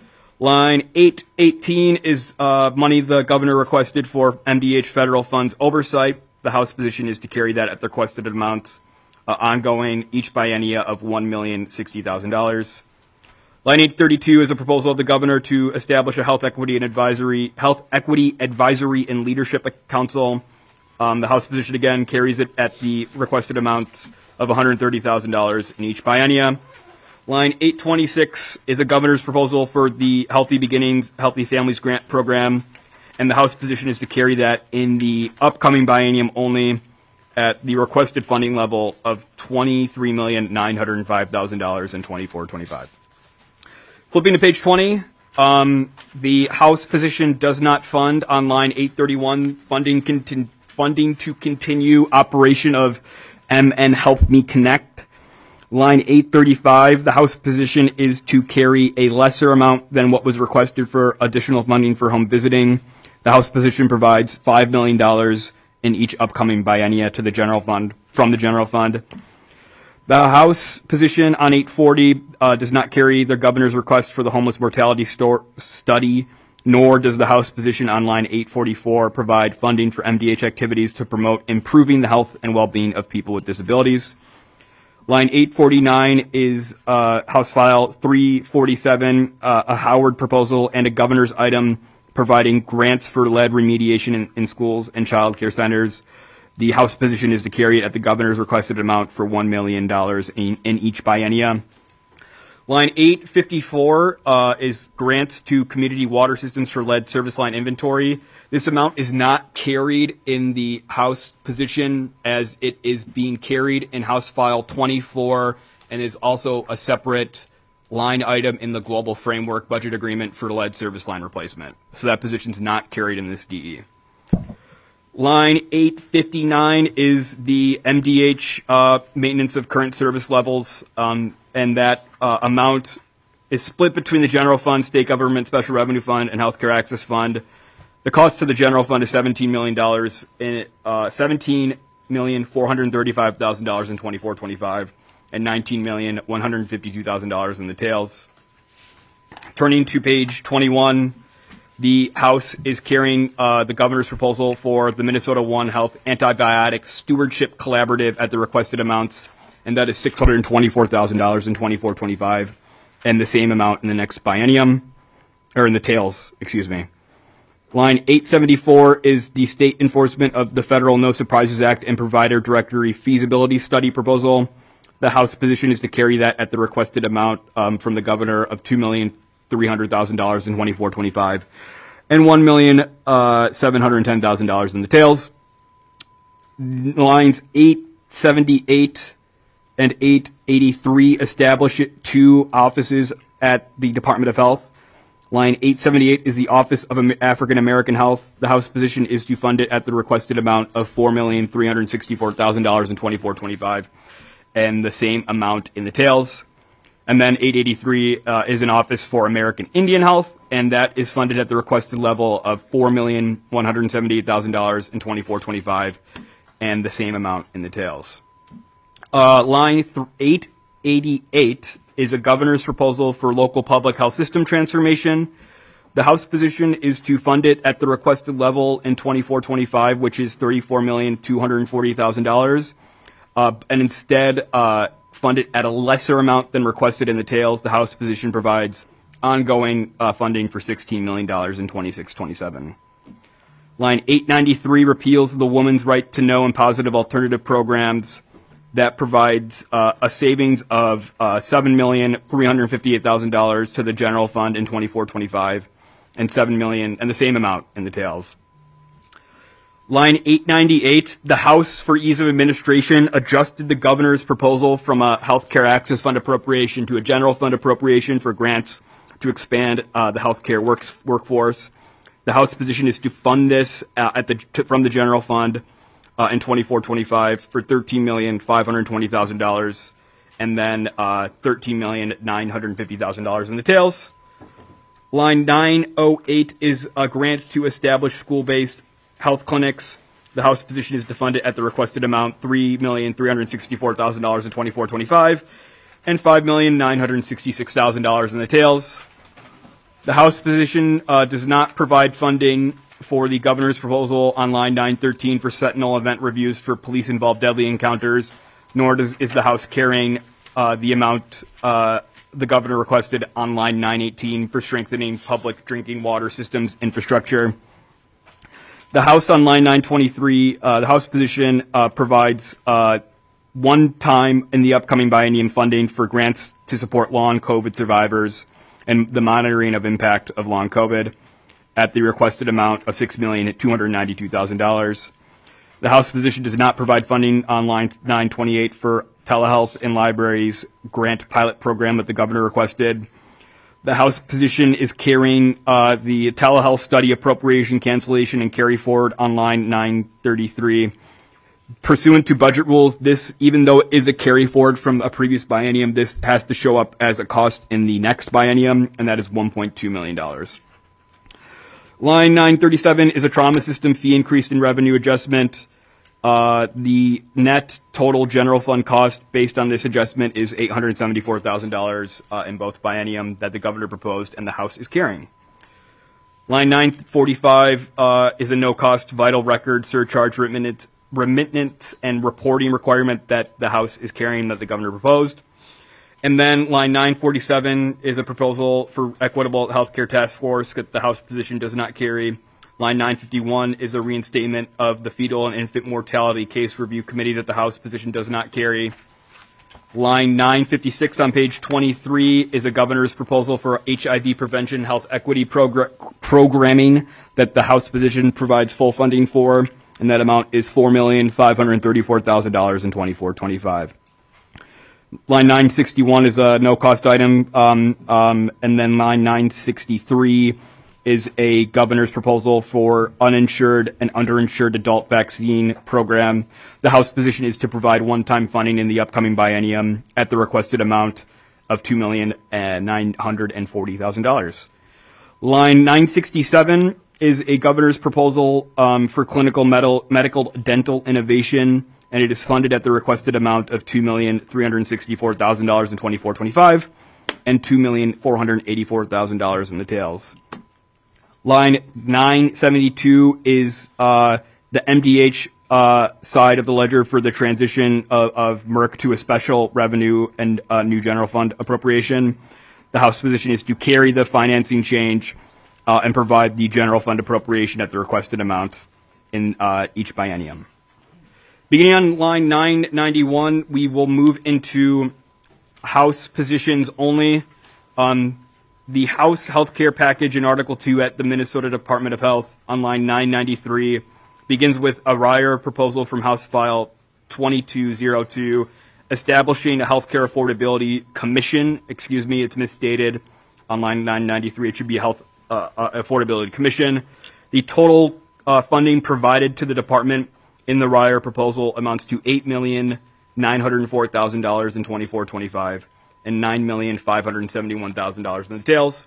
Line eight eighteen is uh, money the governor requested for M D H federal funds oversight. The House position is to carry that at the requested amounts uh, ongoing, each biennia of one million sixty thousand dollars. Line eight thirty-two is a proposal of the governor to establish a health equity and advisory health equity advisory and leadership council. Um, the House position again carries it at the requested amounts of one hundred thirty thousand dollars in each biennia. Line eight twenty-six is a governor's proposal for the Healthy Beginnings, Healthy Families Grant Program, and the House position is to carry that in the upcoming biennium only at the requested funding level of twenty-three million nine hundred five thousand dollars in twenty-four twenty-five. Flipping to page twenty, um, the House position does not fund on line eight thirty-one funding conti- funding to continue operation of M N Help Me Connect. Line eight thirty-five, the House position is to carry a lesser amount than what was requested for additional funding for home visiting. The House position provides five million dollars in each upcoming biennia to the general fund, from the general fund. The House position on eight forty uh, does not carry the governor's request for the homeless mortality store study, nor does the House position on line eight forty-four provide funding for M D H activities to promote improving the health and well-being of people with disabilities. Line eight forty-nine is uh, House File three forty-seven, uh, a Howard proposal and a governor's item providing grants for lead remediation in, in schools and child care centers. The House position is to carry it at the governor's requested amount for one million dollars in, in each biennia. Line eight fifty-four uh, is grants to community water systems for lead service line inventory. This amount is not carried in the House position as it is being carried in House File twenty-four and is also a separate line item in the Global Framework Budget Agreement for lead service line replacement. So that position is not carried in this D E. Line eight fifty-nine is the M D H uh, maintenance of current service levels, um, and that uh, amount is split between the General Fund, State Government Special Revenue Fund, and Healthcare Access Fund. The cost to the General Fund is seventeen million dollars, and uh, seventeen million four hundred thirty-five thousand dollars in twenty-four twenty-five, and nineteen million one hundred fifty-two thousand dollars in the tails. turning to page twenty-one, the House is carrying uh, the governor's proposal for the Minnesota One Health Antibiotic Stewardship Collaborative at the requested amounts, and that is six hundred twenty-four thousand dollars in twenty-four twenty-five, and the same amount in the next biennium, or in the tails, excuse me. Line eight seventy-four is the state enforcement of the Federal No Surprises Act and Provider Directory Feasibility Study proposal. The House position is to carry that at the requested amount um, from the governor of two million three hundred thousand dollars in twenty-four twenty-five and one million seven hundred ten thousand dollars in the tails. Lines eight seventy-eight and eight eighty-three establish two offices at the Department of Health. Line eight seventy-eight is the Office of African American Health. The House position is to fund it at the requested amount of four million three hundred sixty-four thousand dollars in twenty-four twenty-five, and the same amount in the tails. And then eight eighty-three uh, is an Office for American Indian Health, and that is funded at the requested level of four million one hundred seventy-eight thousand dollars in twenty-four twenty-five, and the same amount in the tails. Uh, line th- eight eighty-eight is a governor's proposal for local public health system transformation. The House position is to fund it at the requested level in twenty-four twenty-five, which is thirty-four million two hundred forty thousand dollars, uh, and instead uh, fund it at a lesser amount than requested in the tails. The House position provides ongoing uh, funding for sixteen million dollars in twenty-six twenty-seven. Line eight ninety-three repeals the Woman's Right to Know and Positive Alternative Programs. That provides uh, a savings of uh, seven million three hundred fifty-eight thousand dollars to the general fund in twenty-four twenty-five, and seven million dollars and the same amount in the tails. Line eight ninety-eight, the House, for ease of administration, adjusted the governor's proposal from a healthcare access fund appropriation to a general fund appropriation for grants to expand uh, the healthcare works, workforce. The House position is to fund this uh, at the to, from the general fund Uh, in twenty-four twenty-five for thirteen million five hundred twenty thousand dollars, and then uh, thirteen million nine hundred fifty thousand dollars in the tails. Line nine oh eight is a grant to establish school-based health clinics. The House position is to fund it at the requested amount, three million three hundred sixty-four thousand dollars in twenty-four twenty-five, and five million nine hundred sixty-six thousand dollars in the tails. The House position uh, does not provide funding for the governor's proposal on line nine thirteen for Sentinel event reviews for police-involved deadly encounters, nor does, is the House carrying uh, the amount uh, the governor requested on line nine eighteen for strengthening public drinking water systems infrastructure. The House on line nine twenty-three, uh, the House position uh, provides uh, one time in the upcoming biennium funding for grants to support long COVID survivors and the monitoring of impact of long COVID, at the requested amount of six million two hundred ninety-two thousand dollars. The House position does not provide funding on line nine twenty-eight for telehealth and libraries grant pilot program that the governor requested. The House position is carrying uh, the telehealth study appropriation cancellation and carry forward on line nine thirty-three. Pursuant to budget rules, this, even though it is a carry forward from a previous biennium, this has to show up as a cost in the next biennium, and that is one point two million dollars. Line nine thirty-seven is a trauma system fee increase in revenue adjustment. Uh, the net total general fund cost based on this adjustment is eight hundred seventy-four thousand dollars uh, in both biennium that the governor proposed and the House is carrying. Line nine forty-five uh, is a no-cost vital record surcharge remittance, remittance and reporting requirement that the House is carrying that the governor proposed. And then line nine forty-seven is a proposal for equitable healthcare task force that the House position does not carry. Line nine fifty-one is a reinstatement of the fetal and infant mortality case review committee that the House position does not carry. Line nine fifty-six on page twenty-three is a governor's proposal for H I V prevention health equity progr- programming that the House position provides full funding for, and that amount is four million five hundred thirty-four thousand dollars in twenty-four twenty-five. Line nine sixty-one is a no-cost item, um, um, and then line nine sixty-three is a governor's proposal for uninsured and underinsured adult vaccine program. The House position is to provide one-time funding in the upcoming biennium at the requested amount of two million nine hundred forty thousand dollars. Line nine sixty-seven is a governor's proposal um, for clinical medical, medical dental innovation, and it is funded at the requested amount of two million three hundred sixty-four thousand dollars in twenty-four twenty-five, and two million four hundred eighty-four thousand dollars in the tails. Line nine seventy-two is uh, the M D H uh, side of the ledger for the transition of, of Merck to a special revenue and uh, new general fund appropriation. The House position is to carry the financing change uh, and provide the general fund appropriation at the requested amount in uh, each biennium. Beginning on line nine ninety-one, we will move into House positions only. Um, the House healthcare package in Article two at the Minnesota Department of Health on line nine ninety-three begins with a R I R proposal from House File twenty-two oh two, establishing a healthcare affordability commission. Excuse me, it's misstated on line nine ninety-three. It should be a health uh, uh, affordability commission. The total uh, funding provided to the department in the R I R proposal amounts to eight million nine hundred four thousand dollars in twenty-four twenty-five and nine million five hundred seventy-one thousand dollars in the tails.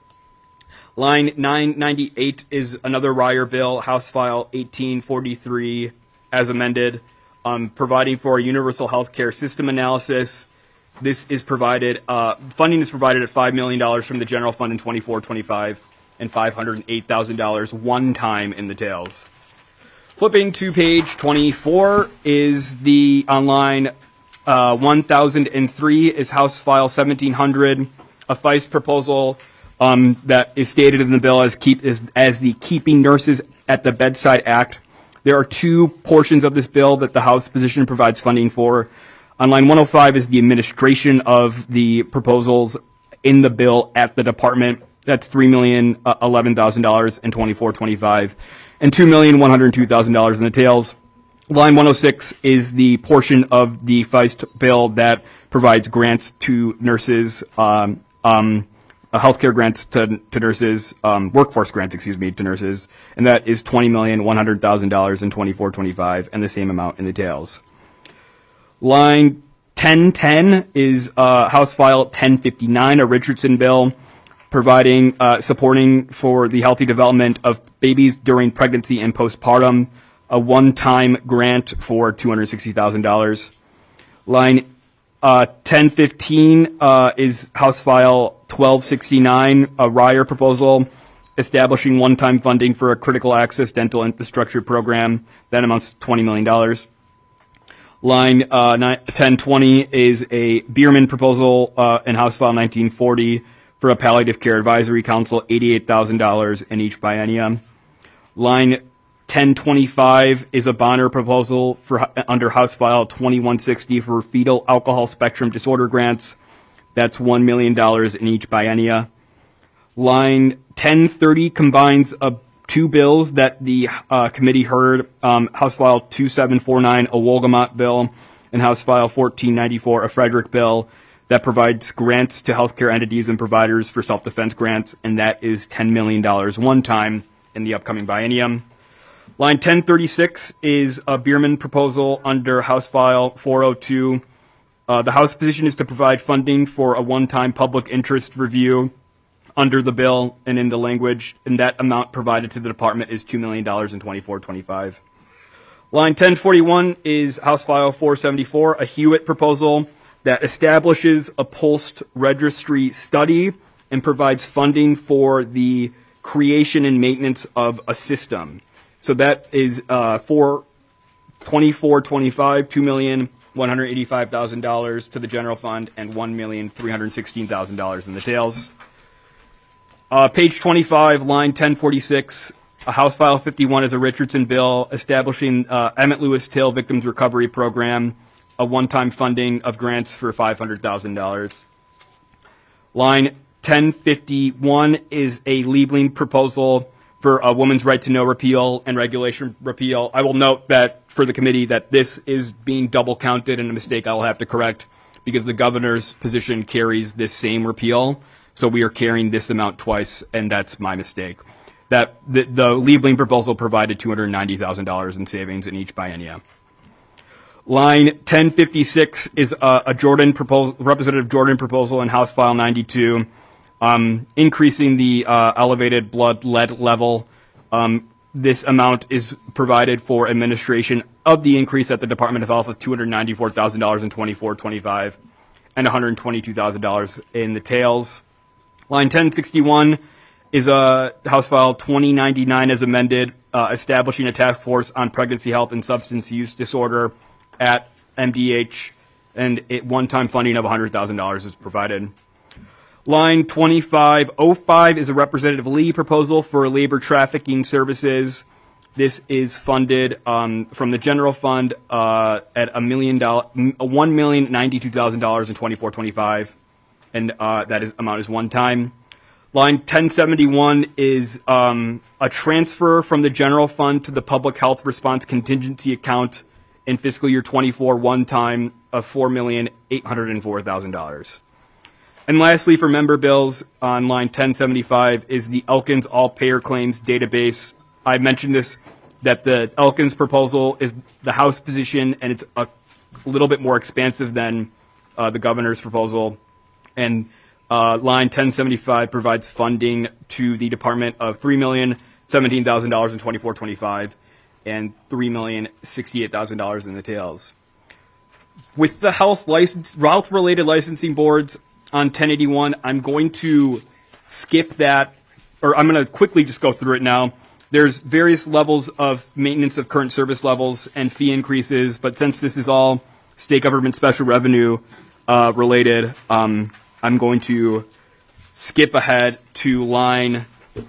Line nine ninety-eight is another R I R bill, House File eighteen forty-three, as amended, um, providing for a universal health care system analysis. This is provided, uh, funding is provided at five million dollars from the general fund in twenty-four twenty-five and five hundred eight thousand dollars one time in the tails. Flipping to page twenty-four is the online uh, one thousand three is House File seventeen hundred, a Feist proposal um, that is stated in the bill as keep as, as the Keeping Nurses at the Bedside Act. There are two portions of this bill that the House position provides funding for. On line one oh five is the administration of the proposals in the bill at the department. That's three million eleven thousand dollars in twenty-four twenty-five. And two million one hundred two thousand dollars in the tails. Line one oh six is the portion of the Feist bill that provides grants to nurses, um, um, uh, healthcare grants to, to nurses, um, workforce grants, excuse me, to nurses, and that is twenty million one hundred thousand dollars in twenty-four twenty-five, and the same amount in the tails. Line ten ten is uh, House File ten fifty-nine, a Richardson bill, providing, uh, supporting for the healthy development of babies during pregnancy and postpartum, a one-time grant for two hundred sixty thousand dollars. Line uh, ten fifteen uh, is House File twelve sixty-nine, a R I R proposal establishing one-time funding for a critical access dental infrastructure program. That amounts to twenty million dollars. Line uh, ten twenty is a Bierman proposal uh, in House File nineteen forty, for a palliative care advisory council, eighty-eight thousand dollars in each biennium. Line ten twenty-five is a Bonner proposal for under House File twenty-one sixty for fetal alcohol spectrum disorder grants. That's one million dollars in each biennia. Line ten thirty combines uh, two bills that the uh, committee heard, um, House File twenty-seven forty-nine, a Wolgamott bill, and House File fourteen ninety-four, a Frederick bill, that provides grants to healthcare entities and providers for self-defense grants, and that is ten million dollars one time in the upcoming biennium. Line ten thirty-six is a Bierman proposal under House File four oh two. Uh, the House position is to provide funding for a one-time public interest review under the bill and in the language, and that amount provided to the department is two million dollars in twenty-four twenty-five. Line ten forty-one is House File four seventy-four, a Hewitt proposal that establishes a post-registry study and provides funding for the creation and maintenance of a system. So that is uh, for twenty-four twenty-five, two million one hundred eighty-five thousand dollars to the general fund and one million three hundred sixteen thousand dollars in the tails. Uh, page twenty-five, line ten forty-six, a House File fifty-one is a Richardson bill establishing uh, Emmett Lewis Till Victims Recovery Program, a one-time funding of grants for five hundred thousand dollars. Line ten fifty-one is a Liebling proposal for a woman's right to know repeal and regulation repeal. I will note that for the committee that this is being double counted and a mistake I will have to correct because the governor's position carries this same repeal. So we are carrying this amount twice, and that's my mistake. That the, the Liebling proposal provided two hundred ninety thousand dollars in savings in each biennia. Line ten fifty-six is a, a Jordan proposal, Representative Jordan proposal in House File ninety-two, um, increasing the uh, elevated blood lead level. Um, this amount is provided for administration of the increase at the Department of Health of two hundred ninety-four thousand dollars in twenty-four twenty-five and one hundred twenty-two thousand dollars in the tails. Line ten sixty-one is a House File twenty ninety-nine as amended, uh, establishing a task force on pregnancy health and substance use disorder at M D H, and it one-time funding of one hundred thousand dollars is provided. Line twenty-five oh five is a Representative Lee proposal for labor trafficking services. This is funded um, from the general fund uh, at a million dollar, one million ninety-two thousand dollars in twenty-four twenty-five, and uh, that is amount is one time. Line ten seventy-one is um, a transfer from the general fund to the public health response contingency account in fiscal year twenty-four, one time of four million eight hundred four thousand dollars. And lastly, for member bills on line ten seventy-five is the Elkins All Payer Claims Database. I mentioned this, that the Elkins proposal is the House position, and it's a little bit more expansive than uh, the governor's proposal. And uh, line ten seventy-five provides funding to the Department of three million seventeen thousand dollars in twenty-four twenty-five and three million sixty-eight thousand dollars in the tails. With the health license, health-related licensing boards on ten eighty-one, I'm going to skip that, or I'm going to quickly just go through it now. There's various levels of maintenance of current service levels and fee increases, but since this is all state government special revenue uh, related, um, I'm going to skip ahead to line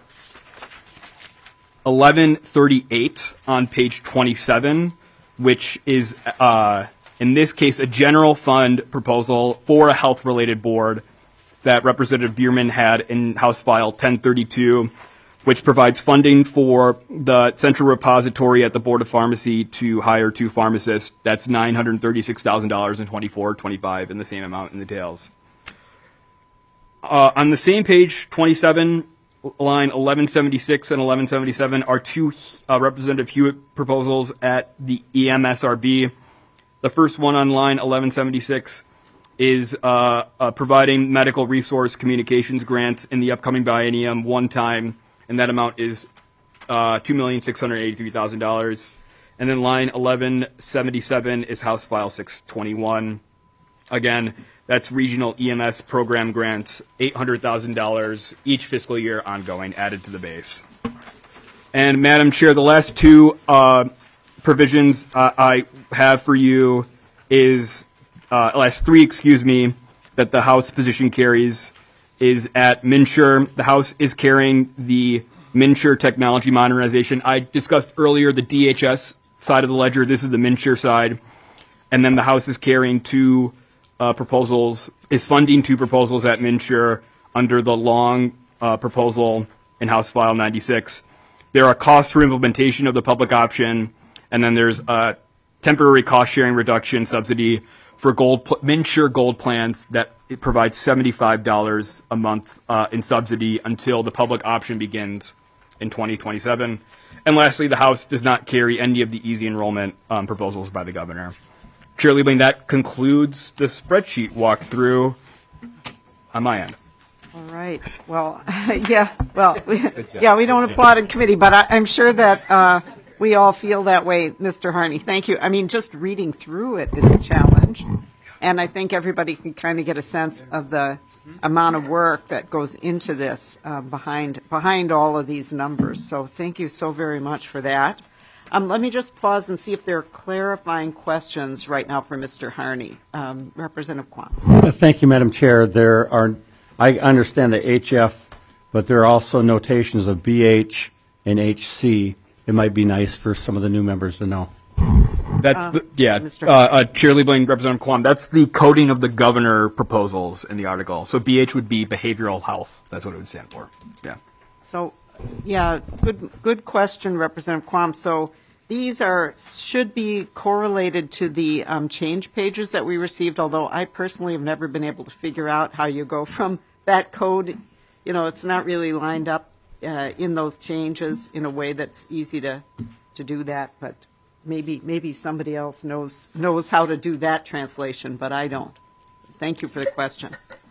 eleven thirty-eight on page twenty-seven, which is, uh, in this case, a general fund proposal for a health-related board that Representative Bierman had in House File ten thirty-two, which provides funding for the central repository at the Board of Pharmacy to hire two pharmacists. That's nine hundred thirty-six thousand dollars in twenty-four twenty-five, and the same amount in the tails. Uh, on the same page, twenty-seven, line eleven seventy-six and eleven seventy-seven are two uh, Representative Hewitt proposals at the E M S R B. The first one on line eleven seventy-six is uh, uh, providing medical resource communications grants in the upcoming biennium one time, and that amount is uh, two million six hundred eighty-three thousand dollars. And then line eleven seventy-seven is House File six twenty-one. Again, that's regional E M S program grants, eight hundred thousand dollars each fiscal year ongoing, added to the base. And Madam Chair, the last two uh, provisions uh, I have for you is, uh, last three, excuse me, that the House position carries is at MNsure. The House is carrying the MNsure technology modernization. I discussed earlier the D H S side of the ledger. This is the MNsure side. And then the House is carrying two uh, proposals, is funding two proposals at MNsure under the long uh, proposal in House File ninety-six. There are costs for implementation of the public option, and then there's a temporary cost-sharing reduction subsidy for gold pl- MNsure Gold plans that it provides seventy-five dollars a month uh, in subsidy until the public option begins in twenty twenty-seven. And lastly, the House does not carry any of the easy enrollment um, proposals by the governor. Chair Liebling, that concludes the spreadsheet walkthrough on my end. All right. Well, yeah, well, we, yeah, we don't applaud in committee, but I, I'm sure that uh, we all feel that way, Mister Harney. Thank you. I mean, just reading through it is a challenge, and I think everybody can kind of get a sense of the amount of work that goes into this uh, behind behind all of these numbers. So thank you so very much for that. Um, let me just pause and see if there are clarifying questions right now for Mister Harney. Um, Representative Quam. Thank you, Madam Chair. There are, I understand the H F, but there are also notations of B H and H C. It might be nice for some of the new members to know. That's Uh, the, yeah, Mister uh, uh, Chair Liebling, Representative Quam, that's the coding of the governor proposals in the article. So B H would be behavioral health. That's what it would stand for. Yeah. So, yeah, good good question, Representative Quam. So these are should be correlated to the um, change pages that we received, although I personally have never been able to figure out how you go from that code. You know, it's not really lined up uh, in those changes in a way that's easy to, to do that, but maybe maybe somebody else knows knows how to do that translation, but I don't. Thank you for the question.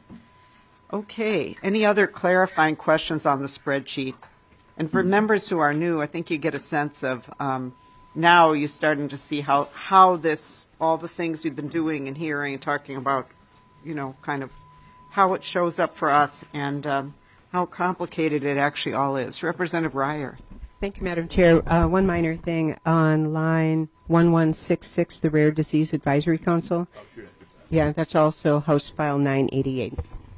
Okay, any other clarifying questions on the spreadsheet? And for members who are new, I think you get a sense of um, now you're starting to see how, how this, all the things we've been doing and hearing and talking about, you know, kind of how it shows up for us. And um, how complicated it actually all is. Representative Ryer. Thank you, Madam Chair. Uh, one minor thing on line one one six six, the Rare Disease Advisory Council. Oh, sure. Yeah, that's also House File nine eighty-eight.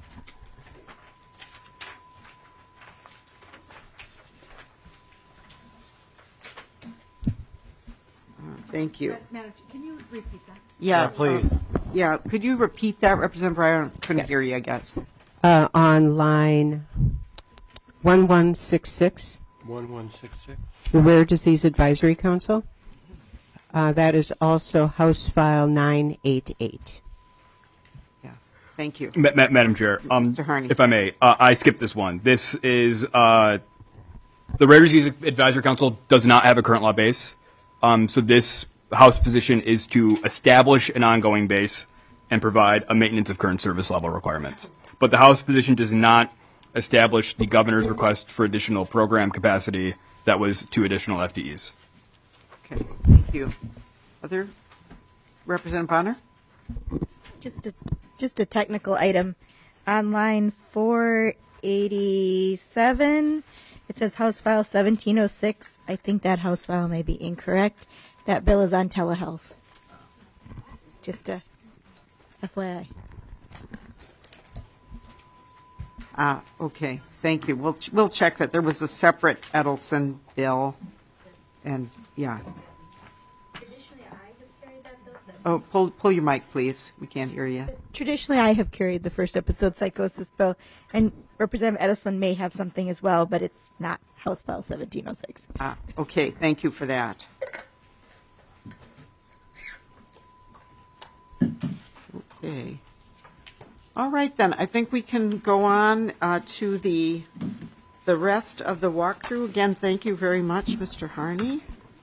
Thank you. Madam, can you repeat that? Yeah, Yeah, please. uh, yeah, could you repeat that, Representative Ryer? I couldn't Yes. hear you, I guess. Uh, on line one one six six, one one six six. the Rare Disease Advisory Council. Uh, that is also House File nine eighty-eight. Yeah, thank you. Ma- ma- Madam Chair, um, Mister Harney. if I may, uh, I skipped this one. This is uh, the Rare Disease Advisory Council does not have a current law base, um, so this House position is to establish an ongoing base and provide a maintenance of current service level requirements. But the House position does not establish the governor's request for additional program capacity that was two additional F T Es. Okay, thank you. Other Representative Bonner? Just a just a technical item. On line four eighty-seven, it says House File seventeen oh six. I think that House file may be incorrect. That bill is on telehealth. Just a F Y I. Ah, okay, thank you. We'll, ch- we'll check that. There was a separate Edelson bill, and, yeah. Oh, pull, pull your mic, please. We can't hear you. Traditionally, I have carried the first episode psychosis bill, and Representative Edison may have something as well, but it's not House File seventeen oh six. Ah, okay, thank you for that. Okay. All right, then. I think we can go on uh, to the the rest of the walkthrough. Again, thank you very much, Mister Harney.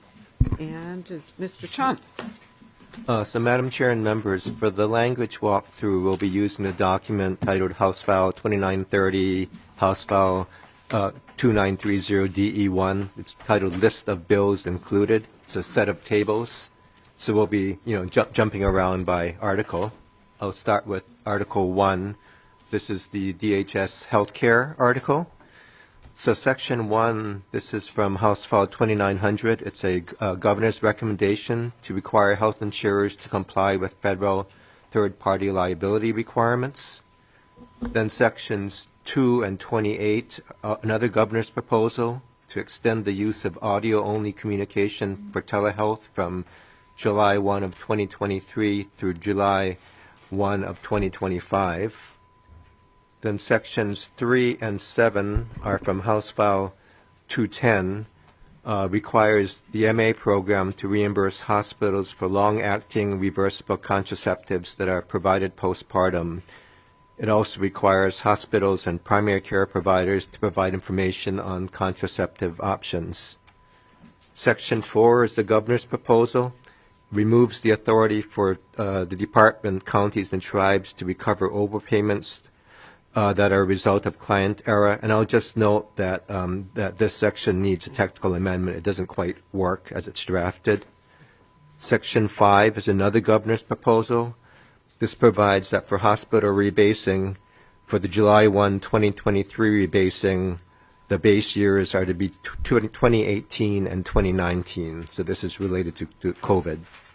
And is Mister Chunt. Uh, so, Madam Chair and members, for the language walkthrough, we'll be using a document titled House File twenty-nine thirty, House File uh, twenty-nine thirty D E one. It's titled List of Bills Included. It's a set of tables. So we'll be, you know, ju- jumping around by article. I'll start with Article one. This is the D H S healthcare article. So Section one, this is from House File twenty-nine hundred. It's a uh, governor's recommendation to require health insurers to comply with federal third-party liability requirements. Then Sections two and twenty-eight, uh, another governor's proposal to extend the use of audio-only communication for telehealth from July first of twenty twenty-three through July first of twenty twenty-five. Then Sections three and seven are from House File two ten, uh, requires the M A program to reimburse hospitals for long-acting reversible contraceptives that are provided postpartum. It also requires hospitals and primary care providers to provide information on contraceptive options. Section four is the governor's proposal. Removes the authority for uh, the department, counties, and tribes to recover overpayments uh, that are a result of client error. And I'll just note that um, that this section needs a technical amendment. It doesn't quite work as it's drafted. Section five is another governor's proposal. This provides that for hospital rebasing, for the July first, twenty twenty-three rebasing, the base years are to be twenty eighteen and twenty nineteen. So this is related to, to COVID.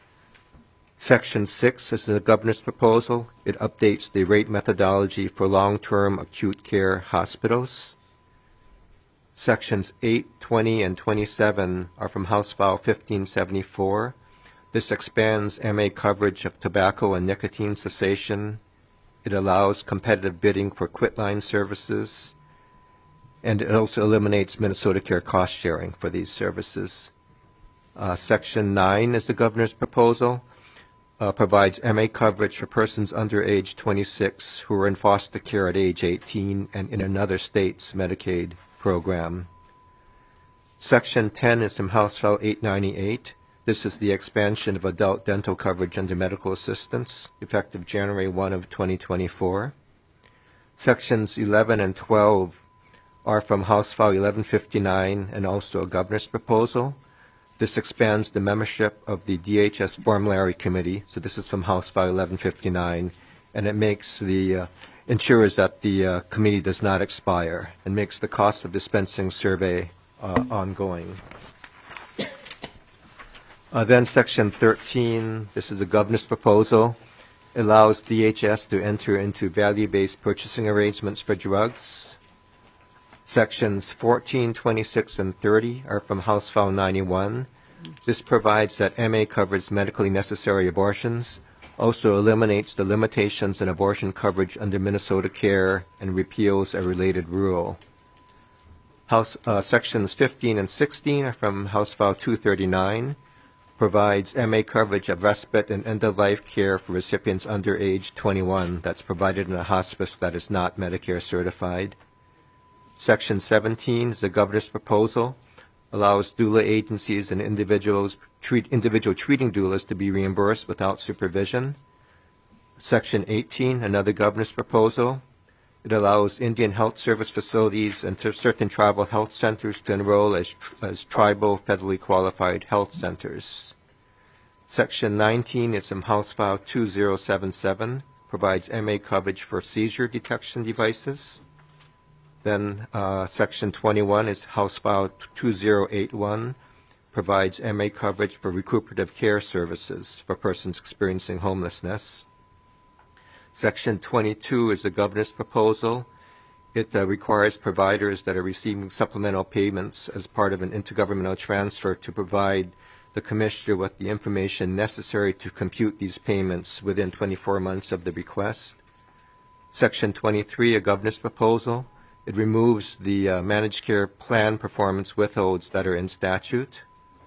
Section six is the governor's proposal. It updates the rate methodology for long-term acute care hospitals. Sections eight, twenty, and twenty-seven are from House File fifteen seventy-four. This expands M A coverage of tobacco and nicotine cessation. It allows competitive bidding for quitline services. And it also eliminates Minnesota Care cost sharing for these services. Uh, Section nine is the governor's proposal. Uh, provides M A coverage for persons under age twenty-six who are in foster care at age eighteen and in another state's Medicaid program. Section ten is from House File eight ninety-eight. This is the expansion of adult dental coverage under medical assistance, effective January first of twenty twenty-four. Sections eleven and twelve are from House File eleven fifty-nine and also a governor's proposal. This expands the membership of the D H S Formulary Committee. So this is from House File eleven fifty-nine, and it makes the uh, ensures that the uh, committee does not expire and makes the cost of dispensing survey uh, ongoing. Uh, then Section thirteen, this is a governor's proposal, allows D H S to enter into value-based purchasing arrangements for drugs. Sections fourteen, twenty-six, and thirty are from House File ninety-one. This provides that M A covers medically necessary abortions, also eliminates the limitations in abortion coverage under Minnesota Care, and repeals a related rule. House uh, Sections fifteen and sixteen are from House File two thirty-nine. Provides M A coverage of respite and end-of-life care for recipients under age twenty-one that's provided in a hospice that is not Medicare certified. Section seventeen is the governor's proposal, allows doula agencies and individuals treat individual treating doulas to be reimbursed without supervision. Section eighteen, another governor's proposal, it allows Indian Health Service facilities and certain tribal health centers to enroll as, as tribal federally qualified health centers. Section nineteen is from House File two zero seven seven, provides M A coverage for seizure detection devices. Then uh, Section twenty-one is House File two zero eight one, provides M A coverage for recuperative care services for persons experiencing homelessness. Section twenty-two is the governor's proposal. It uh, requires providers that are receiving supplemental payments as part of an intergovernmental transfer to provide the commissioner with the information necessary to compute these payments within twenty-four months of the request. Section twenty-three, a governor's proposal. It removes the uh, managed care plan performance withholds that are in statute.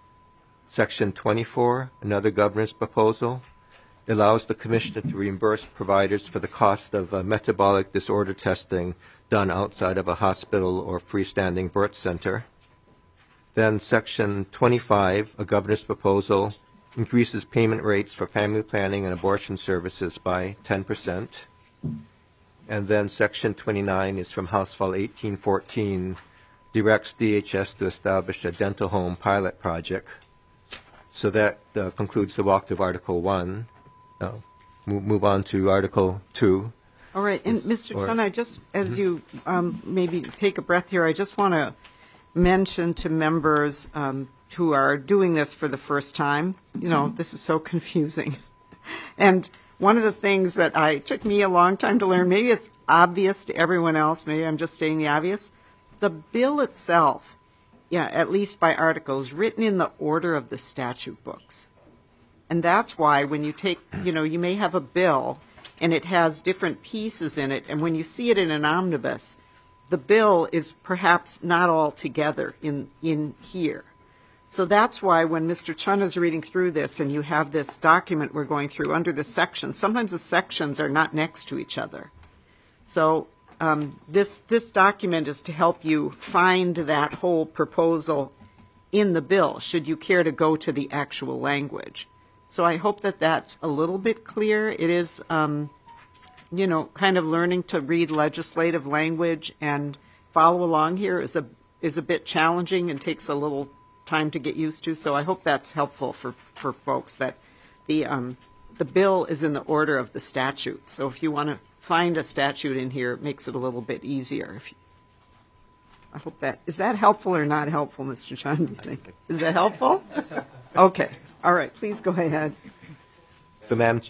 Section twenty-four, another governor's proposal. Allows the commissioner to reimburse providers for the cost of uh, metabolic disorder testing done outside of a hospital or freestanding birth center. Then Section twenty-five, a governor's proposal, increases payment rates for family planning and abortion services by ten percent. And then Section twenty-nine is from House File eighteen fourteen, directs D H S to establish a dental home pilot project. So that uh, concludes the walk through Article one. Uh, move, move on to Article two. All right, and Mister Chun, I just, as you um, maybe take a breath here, I just want to mention to members um, who are doing this for the first time, you know, this is so confusing. And one of the things that I took me a long time to learn, maybe it's obvious to everyone else, maybe I'm just stating the obvious, the bill itself, yeah, at least by articles, written in the order of the statute books. And that's why when you take, you know, you may have a bill and it has different pieces in it, and when you see it in an omnibus, the bill is perhaps not all together in, in here. So that's why when Mister Chun is reading through this and you have this document we're going through under the sections, sometimes the sections are not next to each other. So um, this, this document is to help you find that whole proposal in the bill, should you care to go to the actual language. So I hope that that's a little bit clear. It is, um, you know, kind of learning to read legislative language and follow along here is a is a bit challenging and takes a little time to get used to. So I hope that's helpful for, for folks, that the um, the bill is in the order of the statute. So if you want to find a statute in here, it makes it a little bit easier. If you, I hope that, is that helpful or not helpful, Mister Chun, do you think? Is that helpful? Okay. All right. Please go ahead. So, Madam,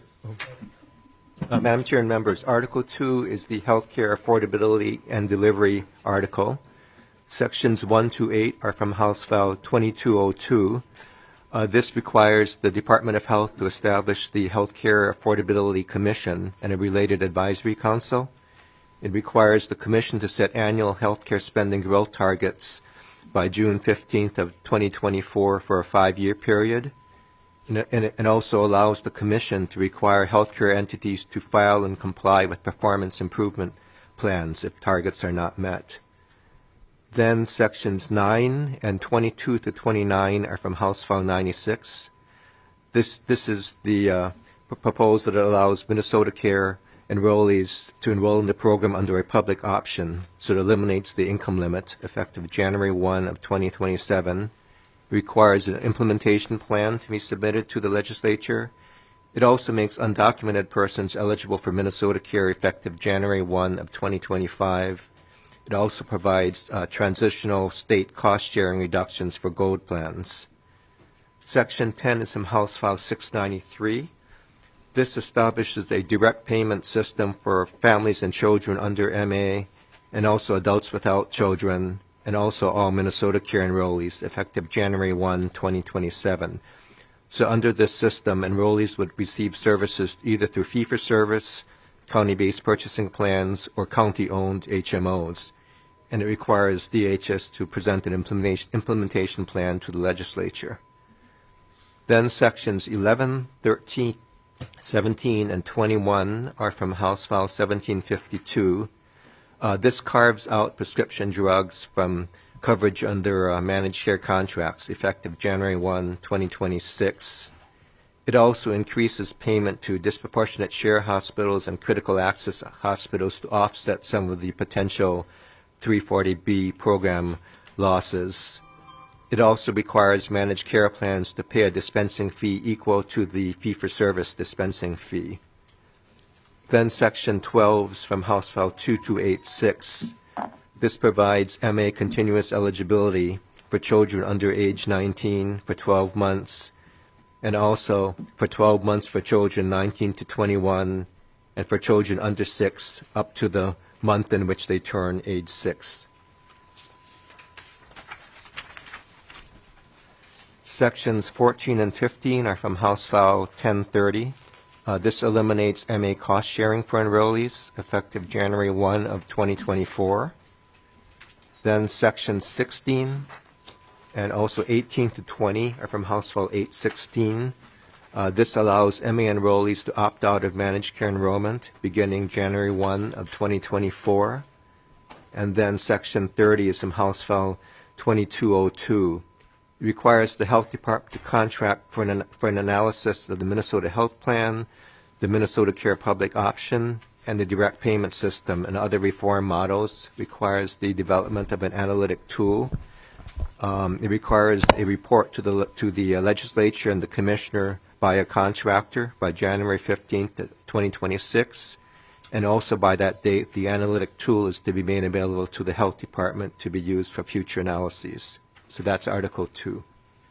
uh, Madam Chair and members, Article two is the Healthcare Affordability and Delivery article. Sections one to eight are from House File twenty-two oh two. Uh, this requires the Department of Health to establish the Healthcare Affordability Commission and a related advisory council. It requires the Commission to set annual healthcare spending growth targets by June fifteenth of twenty twenty-four for a five-year period. And it, and it also allows the Commission to require healthcare entities to file and comply with performance improvement plans if targets are not met. Then Sections nine and twenty-two to twenty-nine are from House File ninety-six. This, this is the uh, proposal that allows Minnesota Care enrollees to enroll in the program under a public option, so it eliminates the income limit effective January first of twenty twenty-seven. Requires an implementation plan to be submitted to the legislature, It also makes undocumented persons eligible for Minnesota Care effective January first of twenty twenty-five. It also provides uh, transitional state cost-sharing reductions for gold plans. Section ten is from House File six ninety-three. This establishes a direct payment system for families and children under M A and also adults without children and also all Minnesota Care enrollees effective January first, twenty twenty-seven. So under this system, enrollees would receive services either through fee-for-service, county-based purchasing plans, or county-owned H M Os. And it requires D H S to present an implementation, implementation plan to the legislature. Then sections eleven, thirteen, seventeen, and twenty-one are from House File seventeen fifty-two. Uh, this carves out prescription drugs from coverage under uh, managed care contracts effective January first, twenty twenty-six. It also increases payment to disproportionate share hospitals and critical access hospitals to offset some of the potential three forty B program losses. It also requires managed care plans to pay a dispensing fee equal to the fee-for-service dispensing fee. Then Section twelve is from House File two two eight six. This provides M A continuous eligibility for children under age nineteen for twelve months, and also for twelve months for children nineteen to twenty-one, and for children under six up to the month in which they turn age six. Sections fourteen and fifteen are from House File ten thirty. Uh, this eliminates M A cost sharing for enrollees effective January first of twenty twenty-four. Then Section sixteen and also eighteen to twenty are from House File eight sixteen. Uh, this allows M A enrollees to opt out of managed care enrollment beginning January first of twenty twenty-four. And then Section thirty is from House File twenty-two oh two. It requires the Health Department to contract for an, for an analysis of the Minnesota Health Plan, the Minnesota Care Public Option, and the direct payment system and other reform models. It requires the development of an analytic tool. Um, it requires a report to the to the uh, legislature and the commissioner by a contractor by January fifteenth, twenty twenty-six, and also by that date, the analytic tool is to be made available to the Health Department to be used for future analyses. So that's Article two.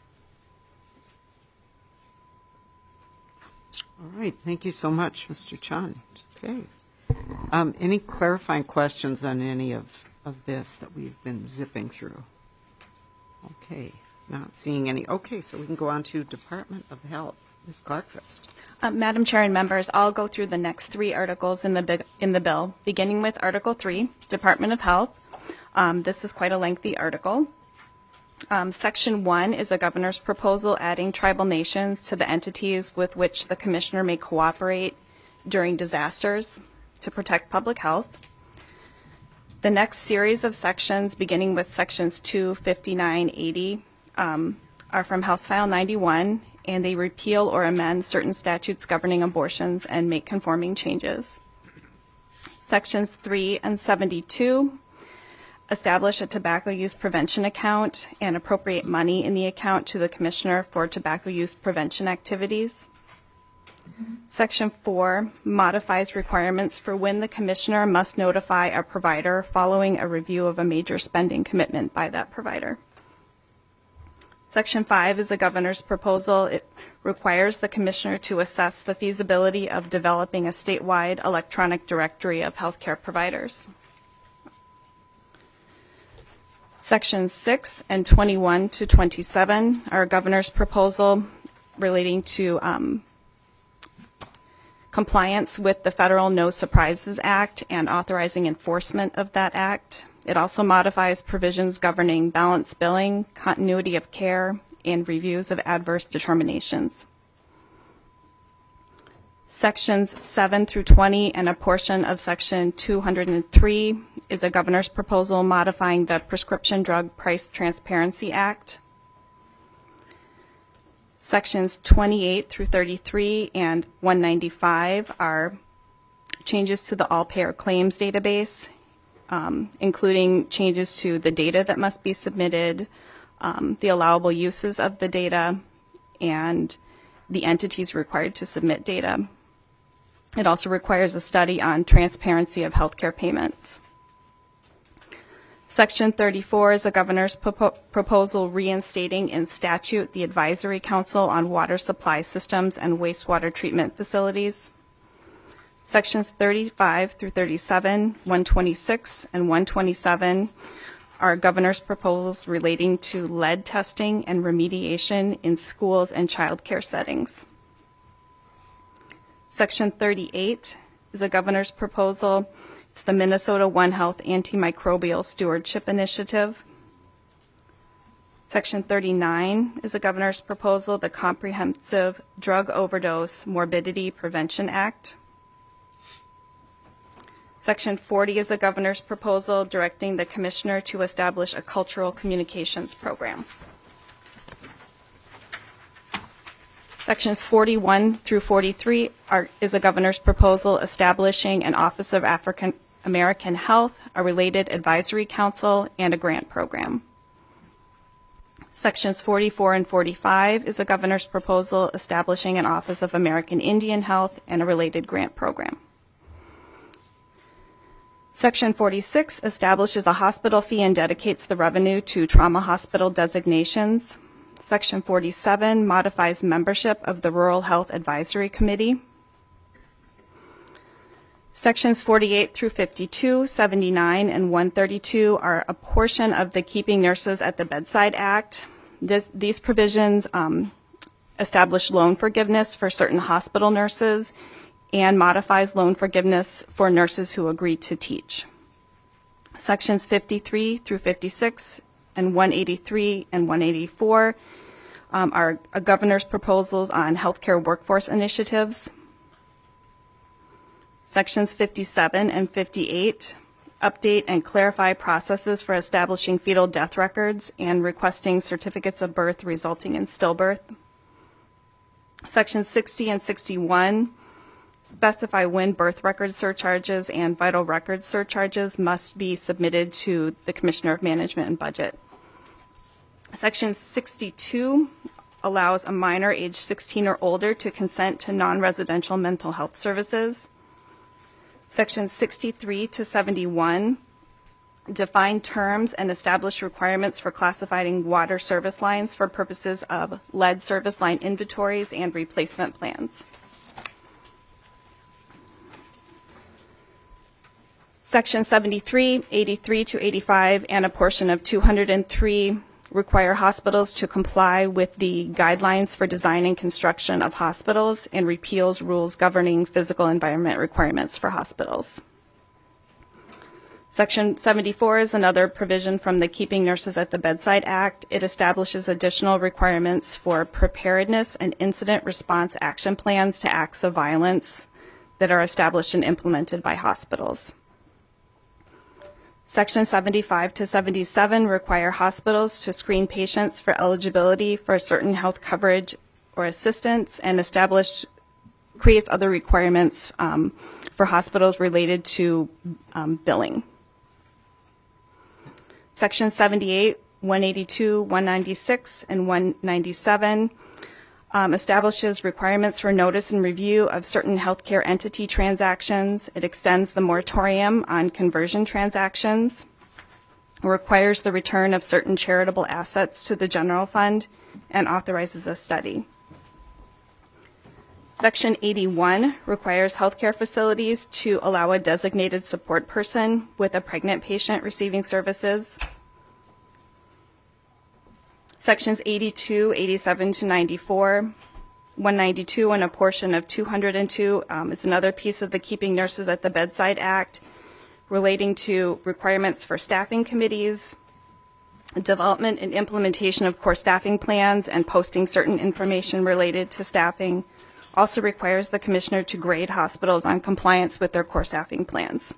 All right. Thank you so much, Mister Chun. Okay. Um, any clarifying questions on any of, of this that we've been zipping through? Okay. Not seeing any. Okay, so we can go on to Department of Health. Miz Clarkfist. Uh, Madam Chair and members, I'll go through the next three articles in the bi- in the bill, beginning with Article three, Department of Health. Um, this is quite a lengthy article. Um, Section one is a governor's proposal adding tribal nations to the entities with which the commissioner may cooperate during disasters to protect public health. The next series of sections, beginning with sections two, fifty-nine, eighty, um, are from House File ninety-one, and they repeal or amend certain statutes governing abortions and make conforming changes. Sections three and seventy-two establish a tobacco use prevention account and appropriate money in the account to the commissioner for tobacco use prevention activities. Section four modifies requirements for when the commissioner must notify a provider following a review of a major spending commitment by that provider. Section five is the governor's proposal. It requires the commissioner to assess the feasibility of developing a statewide electronic directory of healthcare providers. Sections six and twenty-one to twenty-seven are a governor's proposal relating to um, compliance with the Federal No Surprises Act and authorizing enforcement of that act. It also modifies provisions governing balance billing, continuity of care, and reviews of adverse determinations. Sections seven through twenty and a portion of Section two hundred three is a governor's proposal modifying the Prescription Drug Price Transparency Act. Sections twenty-eight through thirty-three and one ninety-five are changes to the all-payer claims database, um, including changes to the data that must be submitted, um, the allowable uses of the data, and the entities required to submit data. It also requires a study on transparency of healthcare payments. Section thirty-four is a governor's propo- proposal reinstating in statute the Advisory Council on Water Supply Systems and Wastewater Treatment Facilities. Sections thirty-five through thirty-seven, one twenty-six, and one twenty-seven are governor's proposals relating to lead testing and remediation in schools and child care settings. Section thirty-eight is a governor's proposal. It's the Minnesota One Health Antimicrobial Stewardship Initiative. Section thirty-nine is a governor's proposal, the Comprehensive Drug Overdose Morbidity Prevention Act. Section forty is a governor's proposal directing the commissioner to establish a cultural communications program. Sections forty-one through forty-three are, is a governor's proposal establishing an Office of African American Health, a related advisory council, and a grant program. Sections forty-four and forty-five is a governor's proposal establishing an Office of American Indian Health and a related grant program. Section forty-six establishes a hospital fee and dedicates the revenue to trauma hospital designations. Section forty-seven modifies membership of the Rural Health Advisory Committee. Sections forty-eight through fifty-two, seventy-nine, and one thirty-two are a portion of the Keeping Nurses at the Bedside Act. This, these provisions um, establish loan forgiveness for certain hospital nurses and modifies loan forgiveness for nurses who agree to teach. Sections fifty-three through fifty-six and one eighty-three and one eighty-four um, are a governor's proposals on healthcare workforce initiatives. Sections fifty-seven and fifty-eight update and clarify processes for establishing fetal death records and requesting certificates of birth resulting in stillbirth. Sections sixty and sixty-one specify when birth record surcharges and vital records surcharges must be submitted to the Commissioner of Management and Budget. Section sixty-two allows a minor age sixteen or older to consent to non-residential mental health services. Sections sixty-three to seventy-one define terms and establish requirements for classifying water service lines for purposes of lead service line inventories and replacement plans. Section seventy-three, eighty-three to eighty-five, and a portion of two hundred three require hospitals to comply with the guidelines for design and construction of hospitals and repeals rules governing physical environment requirements for hospitals. Section seventy-four is another provision from the Keeping Nurses at the Bedside Act. It establishes additional requirements for preparedness and incident response action plans to acts of violence that are established and implemented by hospitals. Section seventy-five to seventy-seven require hospitals to screen patients for eligibility for certain health coverage or assistance and establish, creates other requirements um, for hospitals related to um, billing. Section seventy-eight, one eighty-two, one ninety-six, and one ninety-seven Um, establishes requirements for notice and review of certain healthcare entity transactions. It extends the moratorium on conversion transactions, requires the return of certain charitable assets to the general fund, and authorizes a study. Section eighty-one requires healthcare facilities to allow a designated support person with a pregnant patient receiving services. Sections eighty-two, eighty-seven to ninety-four, one ninety-two, and a portion of two hundred two. Um, it's another piece of the Keeping Nurses at the Bedside Act relating to requirements for staffing committees, development and implementation of core staffing plans, and posting certain information related to staffing. Also requires the Commissioner to grade hospitals on compliance with their core staffing plans.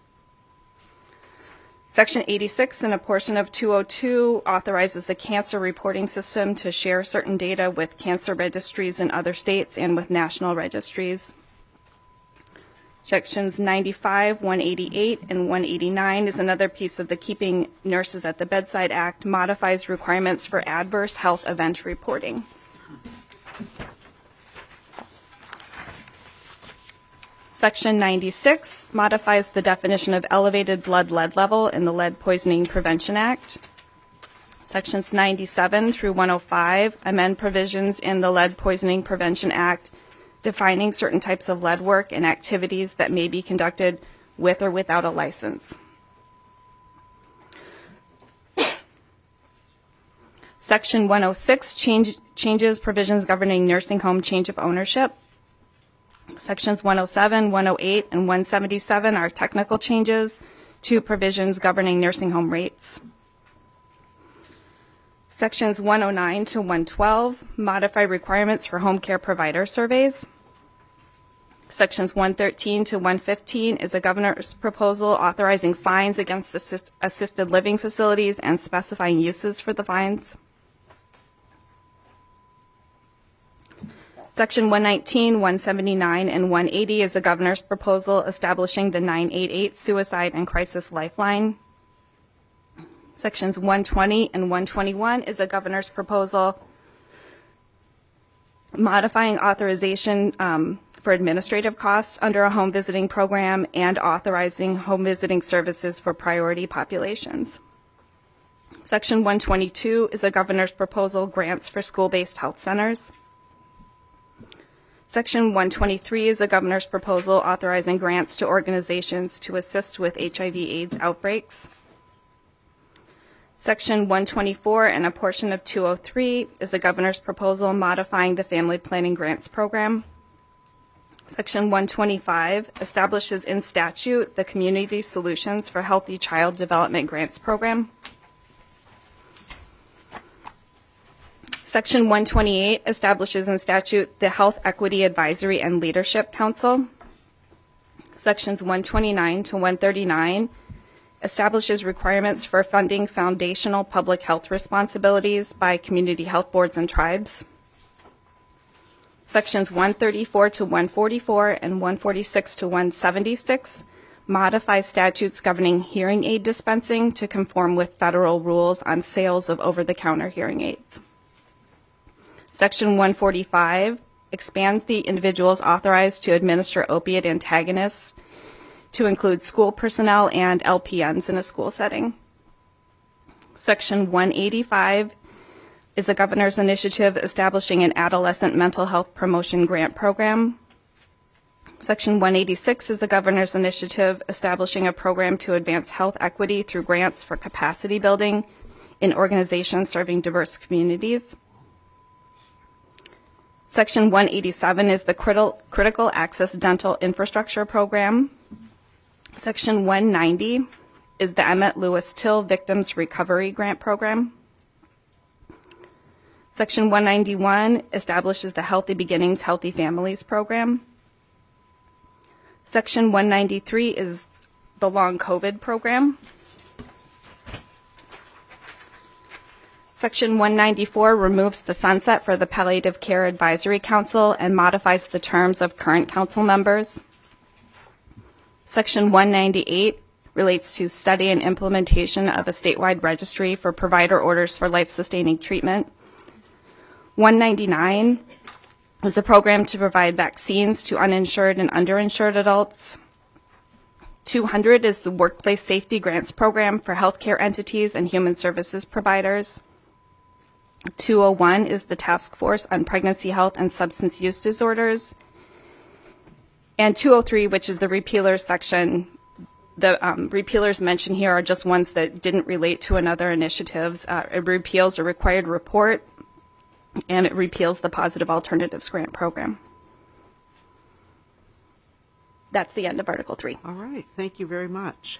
Section eighty-six and a portion of two oh two authorizes the cancer reporting system to share certain data with cancer registries in other states and with national registries. Sections ninety-five, one eighty-eight, and one eighty-nine is another piece of the Keeping Nurses at the Bedside Act, modifies requirements for adverse health event reporting. Section ninety-six modifies the definition of elevated blood lead level in the Lead Poisoning Prevention Act. Sections ninety-seven through one oh five amend provisions in the Lead Poisoning Prevention Act defining certain types of lead work and activities that may be conducted with or without a license. Section one oh six change, changes provisions governing nursing home change of ownership. Sections one oh seven, one oh eight, and one seventy-seven are technical changes to provisions governing nursing home rates. Sections one oh nine to one twelve modify requirements for home care provider surveys. Sections one thirteen to one fifteen is a governor's proposal authorizing fines against assist- assisted living facilities and specifying uses for the fines. Section one nineteen, one seventy-nine, and one eighty is a governor's proposal establishing the nine eight eight Suicide and Crisis Lifeline. Sections one twenty and one twenty-one is a governor's proposal modifying authorization um, for administrative costs under a home visiting program and authorizing home visiting services for priority populations. Section one twenty-two is a governor's proposal grants for school-based health centers. Section one twenty-three is a governor's proposal authorizing grants to organizations to assist with H I V AIDS outbreaks. Section one twenty-four and a portion of two oh three is a governor's proposal modifying the Family Planning Grants Program. Section one twenty-five establishes in statute the Community Solutions for Healthy Child Development Grants Program. Section one twenty-eight establishes in statute the Health Equity Advisory and Leadership Council. Sections one twenty-nine to one thirty-nine establishes requirements for funding foundational public health responsibilities by community health boards and tribes. Sections one thirty-four to one forty-four and one forty-six to one seventy-six modify statutes governing hearing aid dispensing to conform with federal rules on sales of over-the-counter hearing aids. Section one forty-five expands the individuals authorized to administer opiate antagonists to include school personnel and L P Ns in a school setting. Section one eighty-five is a governor's initiative establishing an adolescent mental health promotion grant program. Section one eighty-six is a governor's initiative establishing a program to advance health equity through grants for capacity building in organizations serving diverse communities. Section one eighty-seven is the critical, critical access dental infrastructure program. Section one ninety is the Emmett Lewis Till Victims Recovery Grant Program. Section one ninety-one establishes the Healthy Beginnings, Healthy Families Program. Section one ninety-three is the Long COVID Program. Section one ninety-four removes the sunset for the Palliative Care Advisory Council and modifies the terms of current council members. Section one ninety-eight relates to study and implementation of a statewide registry for provider orders for life-sustaining treatment. one ninety-nine is a program to provide vaccines to uninsured and underinsured adults. two hundred is the Workplace Safety Grants Program for healthcare entities and human services providers. two oh one is the Task Force on Pregnancy Health and Substance Use Disorders. And two oh three, which is the repealers section, the um, repealers mentioned here are just ones that didn't relate to another initiatives. Uh, it repeals a required report, and it repeals the Positive Alternatives Grant Program. That's the end of Article three. All right, thank you very much.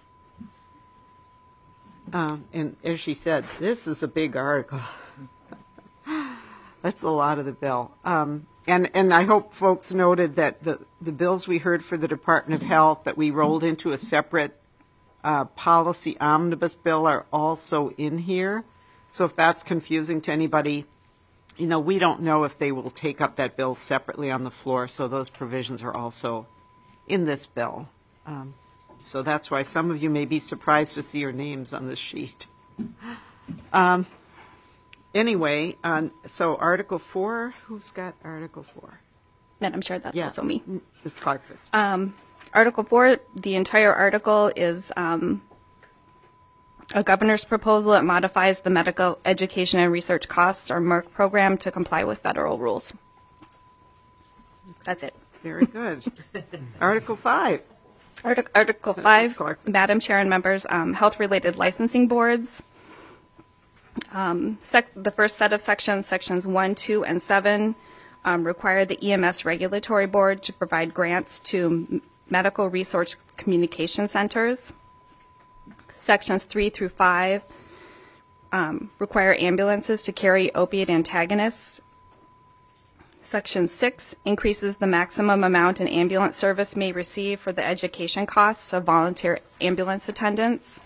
Um, and as she said, this is a big article. That's a lot of the bill. Um, and, and I hope folks noted that the, the bills we heard for the Department of Health that we rolled into a separate uh, policy omnibus bill are also in here. So if that's confusing to anybody, you know, we don't know if they will take up that bill separately on the floor, so those provisions are also in this bill. Um, so that's why some of you may be surprised to see your names on this sheet. Um, anyway, um, so Article four, who's got Article four? Madam Chair, that's Yeah. also me. Miz Clarkfist. Um, Article four, the entire article is um, a governor's proposal that modifies the Medical Education and Research Costs, or MERC program, to comply with federal rules. That's it. Very good. Article five. Artic- Article five, Clark. Madam Chair and members, um, health-related licensing boards. Um, sec- the first set of sections, sections one, two, and seven, um, require the E M S Regulatory Board to provide grants to m- medical resource communication centers. Sections three through five um, require ambulances to carry opiate antagonists. Section six increases the maximum amount an ambulance service may receive for the education costs of volunteer ambulance attendants.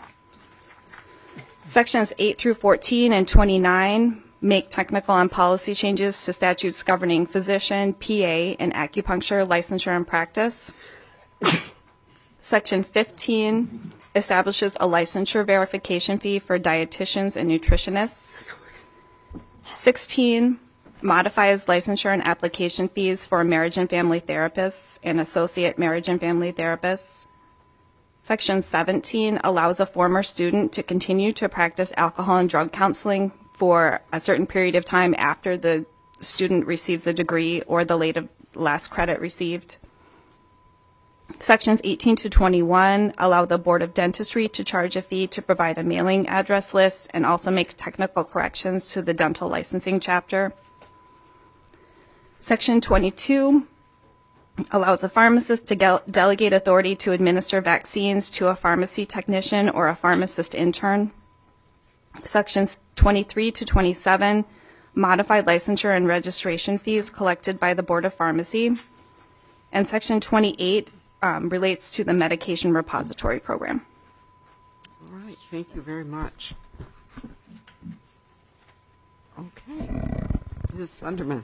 Sections eight through fourteen and twenty-nine make technical and policy changes to statutes governing physician, P A, and acupuncture licensure and practice. Section fifteen establishes a licensure verification fee for dietitians and nutritionists. sixteen modifies licensure and application fees for marriage and family therapists and associate marriage and family therapists. Section seventeen allows a former student to continue to practice alcohol and drug counseling for a certain period of time after the student receives a degree or the late of last credit received. Sections eighteen to twenty-one allow the Board of Dentistry to charge a fee to provide a mailing address list and also make technical corrections to the dental licensing chapter. Section twenty-two allows a pharmacist to gel- delegate authority to administer vaccines to a pharmacy technician or a pharmacist intern. Sections twenty-three to twenty-seven modify licensure and registration fees collected by the Board of Pharmacy. And Section twenty-eight um, relates to the medication repository program. All right, thank you very much. Okay. Miz Sunderman.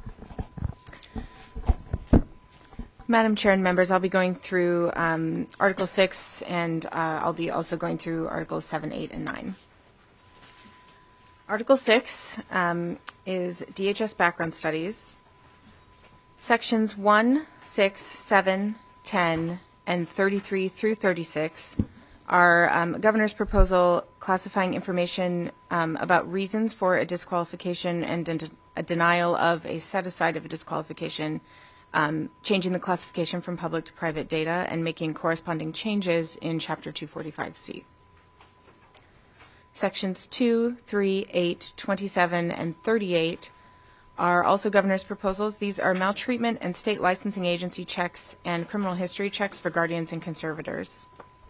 Madam Chair and members, I'll be going through um, Article six, and uh, I'll be also going through Articles seven, eight, and nine. Article six um, is D H S background studies. Sections one, six, seven, ten, and thirty-three through thirty-six are um, Governor's proposal classifying information um, about reasons for a disqualification and den- a denial of a set-aside of a disqualification, um, changing the classification from public to private data, and making corresponding changes in Chapter two forty-five C. Sections two, three, eight, twenty-seven, and thirty-eight are also Governor's proposals. These are maltreatment and state licensing agency checks and criminal history checks for guardians and conservators.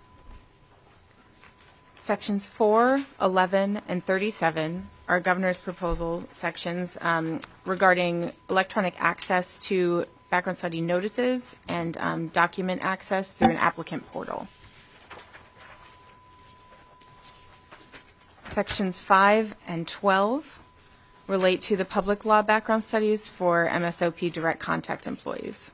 Sections four, eleven, and thirty-seven are Governor's proposal sections um, regarding electronic access to background study notices and um, document access through an applicant portal. Sections five and twelve relate to the public law background studies for M S O P direct contact employees.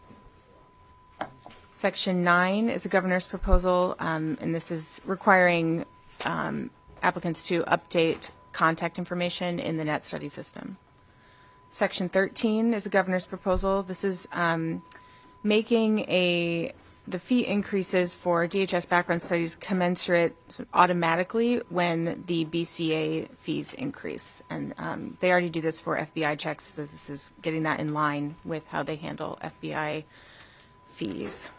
Section nine is a Governor's proposal, um, and this is requiring um, applicants to update contact information in the Net Study system. Section thirteen is a Governor's proposal. This is um, making a the fee increases for D H S background studies commensurate automatically when the B C A fees increase. And um, they already do this for F B I checks. This is getting that in line with how they handle F B I fees.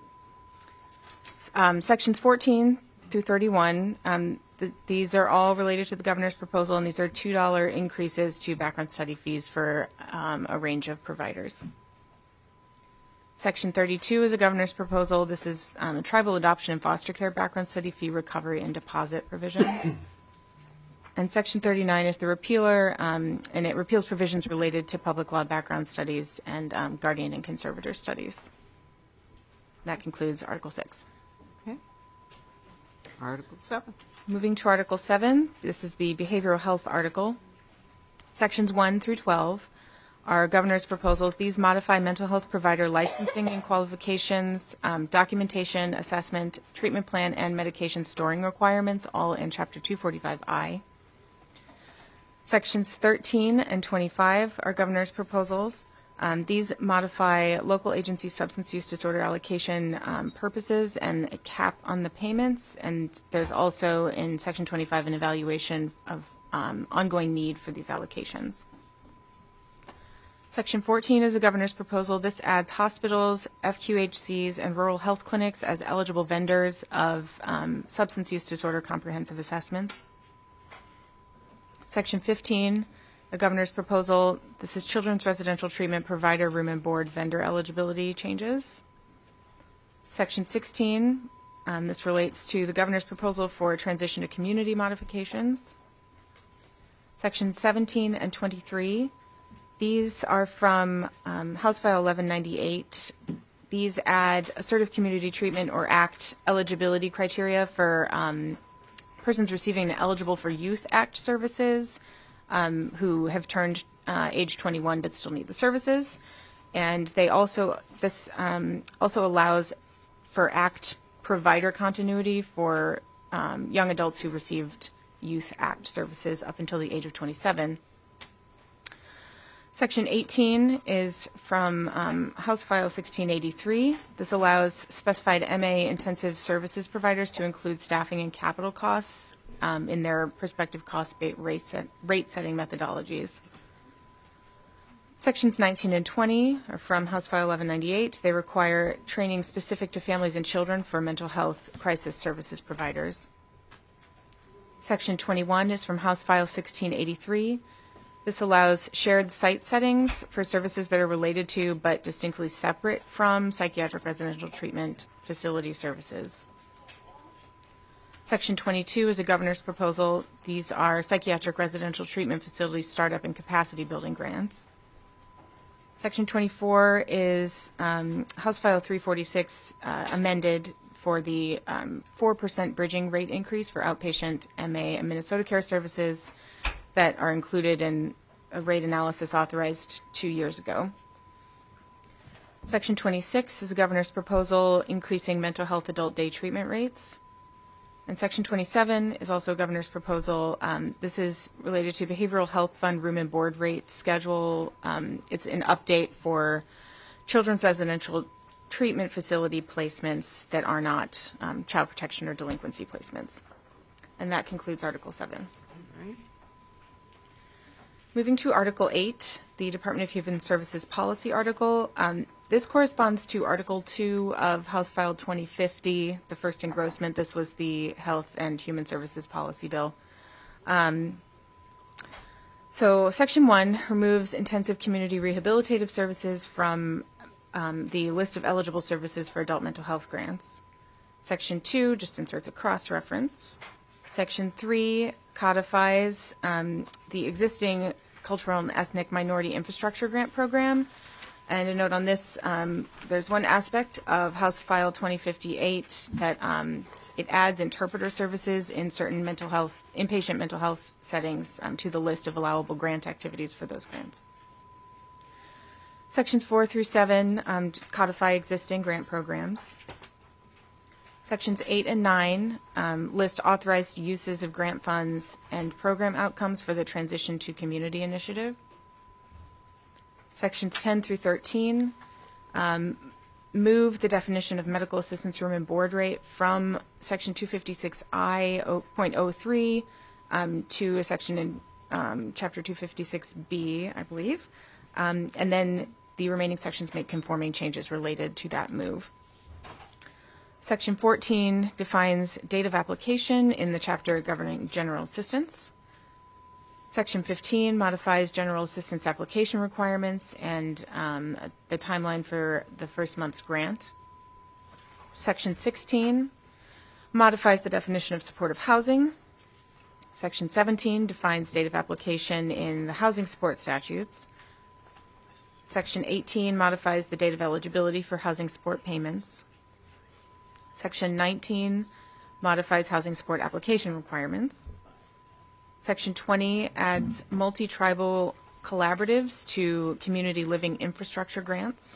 Um, sections fourteen through thirty-one, um, th- these are all related to the Governor's proposal, and these are two dollars increases to background study fees for um, a range of providers. Section thirty-two is a Governor's proposal. This is um, a tribal adoption and foster care background study fee recovery and deposit provision. And Section thirty-nine is the repealer, um, and it repeals provisions related to public law background studies and um, guardian and conservator studies. That concludes Article six. Okay. Article seven. Moving to Article seven, this is the behavioral health article. Sections one through twelve are Governor's proposals. These modify mental health provider licensing and qualifications, um, documentation, assessment, treatment plan, and medication storing requirements, all in Chapter two forty-five I. Sections thirteen and twenty-five are Governor's proposals. Um, these modify local agency substance use disorder allocation um, purposes and a cap on the payments. And there's also in Section twenty-five an evaluation of um, ongoing need for these allocations. Section fourteen is the governor's proposal. This adds hospitals, F Q H Cs, and rural health clinics as eligible vendors of um, substance use disorder comprehensive assessments. Section fifteen, the governor's proposal. This is children's residential treatment provider room and board vendor eligibility changes. Section sixteen, um, this relates to the governor's proposal for transition to community modifications. Section seventeen and twenty-three, these are from um, House File eleven ninety-eight. These add assertive community treatment or ACT eligibility criteria for um, persons receiving eligible for Youth Act services um, who have turned uh, age twenty-one but still need the services. And they also, this um, also allows for ACT provider continuity for um, young adults who received Youth Act services up until the age of twenty-seven. Section eighteen is from um, House File sixteen eighty-three. This allows specified M A intensive services providers to include staffing and capital costs um, in their prospective cost-based rate, set, rate setting methodologies. Sections nineteen and twenty are from House File eleven ninety-eight. They require training specific to families and children for mental health crisis services providers. Section twenty-one is from House File sixteen eighty-three. This allows shared site settings for services that are related to but distinctly separate from psychiatric residential treatment facility services. Section twenty-two is a governor's proposal. These are psychiatric residential treatment facility startup and capacity building grants. Section twenty-four is um, House File three forty-six uh, amended for the um, four percent bridging rate increase for outpatient M A and Minnesota Care Services that are included in a rate analysis authorized two years ago. Section twenty-six is the governor's proposal increasing mental health adult day treatment rates. And Section twenty-seven is also a governor's proposal. Um, this is related to Behavioral Health Fund room and board rate schedule. Um, it's an update for children's residential treatment facility placements that are not um, child protection or delinquency placements. And that concludes Article seven. All right. Moving to Article eight, the Department of Human Services policy article. Um, this corresponds to Article two of House File twenty fifty, the first engrossment. This was the Health and Human Services Policy Bill. Um, so Section one removes intensive community rehabilitative services from um, the list of eligible services for adult mental health grants. Section two just inserts a cross-reference. Section three codifies um, the existing cultural and ethnic minority infrastructure grant program. And a note on this, um, there's one aspect of House File twenty fifty-eight that um, it adds interpreter services in certain mental health, inpatient mental health settings um, to the list of allowable grant activities for those grants. Sections four through seven um, codify existing grant programs. Sections eight and nine um, list authorized uses of grant funds and program outcomes for the Transition to Community Initiative. Sections ten through thirteen um, move the definition of medical assistance room and board rate from Section two fifty-six I point oh three um, to a section in um, Chapter two fifty-six B, I believe. Um, and then the remaining sections make conforming changes related to that move. Section fourteen defines date of application in the chapter governing general assistance. Section fifteen modifies general assistance application requirements and um, the timeline for the first month's grant. Section sixteen modifies the definition of supportive housing. Section seventeen defines date of application in the housing support statutes. Section eighteen modifies the date of eligibility for housing support payments. Section nineteen modifies housing support application requirements. Section twenty adds multi-tribal collaboratives to community living infrastructure grants.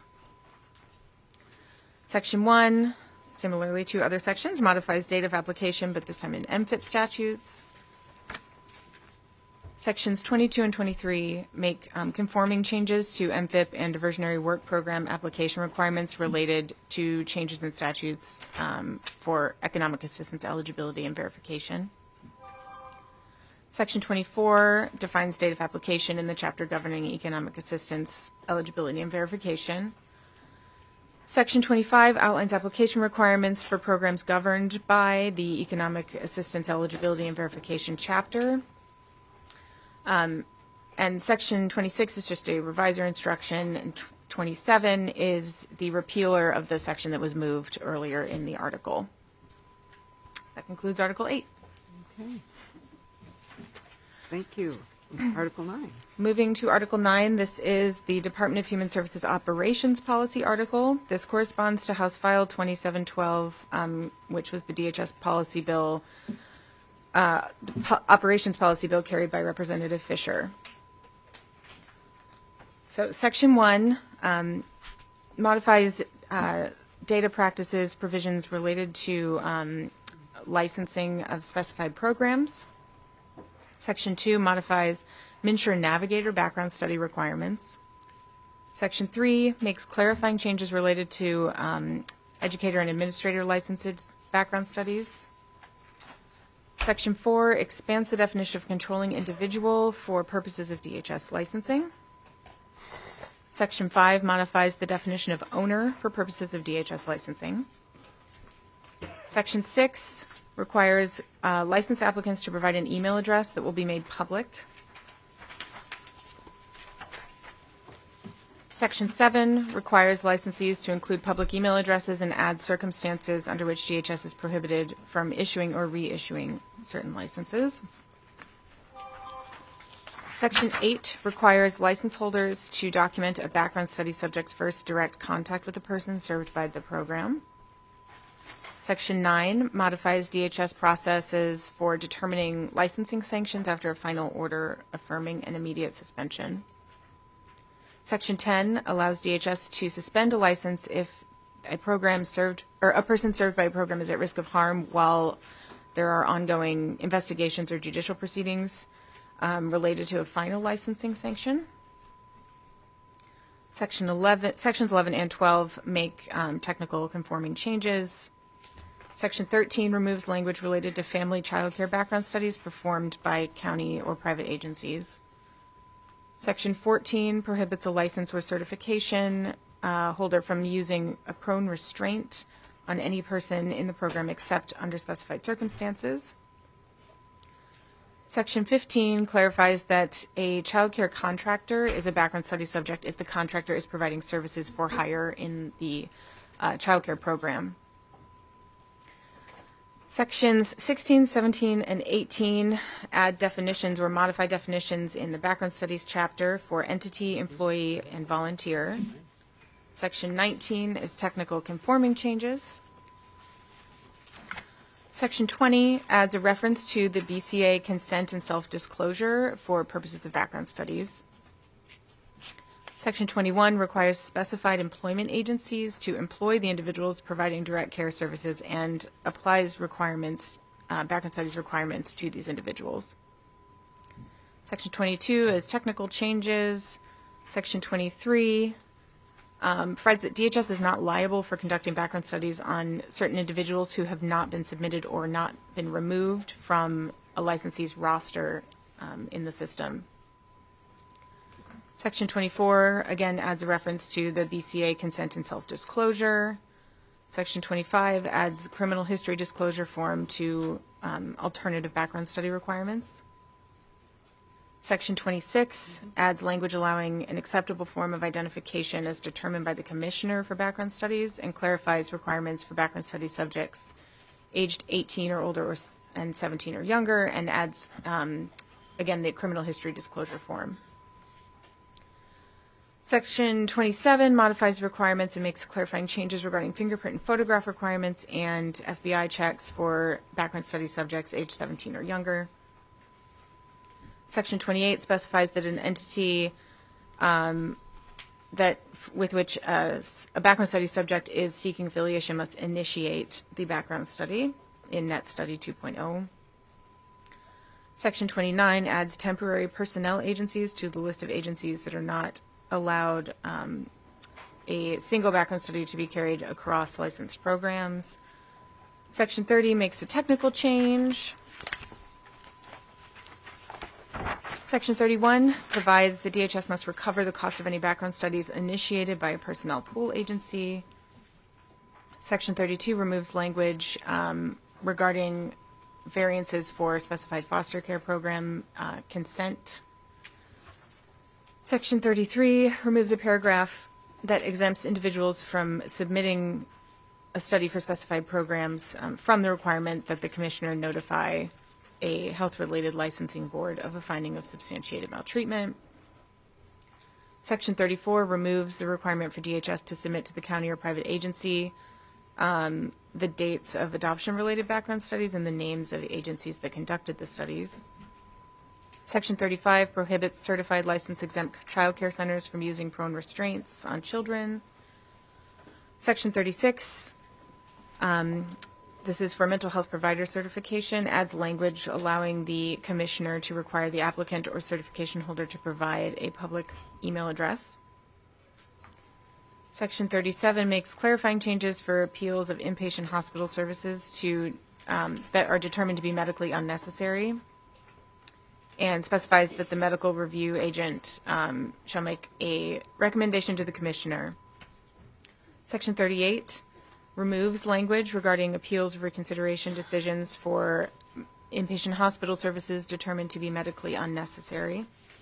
Section one, similarly to other sections, modifies date of application, but this time in M F I P statutes. Sections twenty-two and twenty-three make um, conforming changes to M F I P and diversionary work program application requirements related to changes in statutes um, for economic assistance eligibility and verification. Section twenty-four defines date of application in the chapter governing economic assistance eligibility and verification. Section twenty-five outlines application requirements for programs governed by the economic assistance eligibility and verification chapter. Um, and Section twenty-six is just a revisor instruction, and twenty-seven is the repealer of the section that was moved earlier in the article. That concludes Article eight. Okay. Thank you. Article nine. Moving to Article nine, this is the Department of Human Services Operations Policy article. This corresponds to House File twenty-seven twelve, um, which was the D H S policy bill, uh, po- operations policy bill carried by Representative Fisher. So Section one um, modifies uh, data practices provisions related to um, licensing of specified programs. Section two modifies MNsure Navigator background study requirements. Section three makes clarifying changes related to um, educator and administrator licensed background studies. Section four expands the definition of controlling individual for purposes of D H S licensing. Section five modifies the definition of owner for purposes of D H S licensing. Section six requires uh, licensed applicants to provide an email address that will be made public. Section seven requires licensees to include public email addresses and add circumstances under which D H S is prohibited from issuing or reissuing certain licenses. Section eight requires license holders to document a background study subject's first direct contact with a person served by the program. Section nine modifies D H S processes for determining licensing sanctions after a final order affirming an immediate suspension. Section ten allows D H S to suspend a license if a program served or a person served by a program is at risk of harm while there are ongoing investigations or judicial proceedings um, related to a final licensing sanction. Section eleven, sections eleven and twelve make um, technical conforming changes. Section thirteen removes language related to family child care background studies performed by county or private agencies. Section fourteen prohibits a license or certification uh, holder from using a prone restraint on any person in the program except under specified circumstances. Section fifteen clarifies that a child care contractor is a background study subject if the contractor is providing services for hire in the uh, child care program. Sections sixteen, seventeen, and eighteen add definitions or modify definitions in the background studies chapter for entity, employee, and volunteer. Section nineteen is technical conforming changes. Section twenty adds a reference to the B C A consent and self-disclosure for purposes of background studies. Section twenty-one requires specified employment agencies to employ the individuals providing direct care services and applies requirements, uh, background studies requirements to these individuals. Section twenty-two is technical changes. Section twenty-three um, provides that D H S is not liable for conducting background studies on certain individuals who have not been submitted or not been removed from a licensee's roster um, in the system. Section twenty-four, again, adds a reference to the B C A consent and self-disclosure. Section twenty-five adds criminal history disclosure form to um, alternative background study requirements. Section twenty-six adds language allowing an acceptable form of identification as determined by the Commissioner for Background Studies and clarifies requirements for background study subjects aged eighteen or older or, and seventeen or younger, and adds, um, again, the criminal history disclosure form. Section twenty-seven modifies requirements and makes clarifying changes regarding fingerprint and photograph requirements and F B I checks for background study subjects aged seventeen or younger. Section twenty-eight specifies that an entity um, that with which a, a background study subject is seeking affiliation must initiate the background study in Net Study two point oh. Section twenty-nine adds temporary personnel agencies to the list of agencies that are not allowed um, a single background study to be carried across licensed programs. Section thirty makes a technical change. Section thirty-one provides the D H S must recover the cost of any background studies initiated by a personnel pool agency. Section thirty-two removes language um, regarding variances for specified foster care program uh, consent. Section thirty-three removes a paragraph that exempts individuals from submitting a study for specified programs um, from the requirement that the commissioner notify a health-related licensing board of a finding of substantiated maltreatment. Section thirty-four removes the requirement for D H S to submit to the county or private agency um, the dates of adoption-related background studies and the names of the agencies that conducted the studies. Section thirty-five prohibits certified license-exempt child care centers from using prone restraints on children. Section thirty-six, um, this is for mental health provider certification, adds language allowing the commissioner to require the applicant or certification holder to provide a public email address. Section thirty-seven makes clarifying changes for appeals of inpatient hospital services to um, that are determined to be medically unnecessary, and specifies that the medical review agent um, shall make a recommendation to the commissioner. Section thirty-eight removes language regarding appeals of reconsideration decisions for inpatient hospital services determined to be medically unnecessary.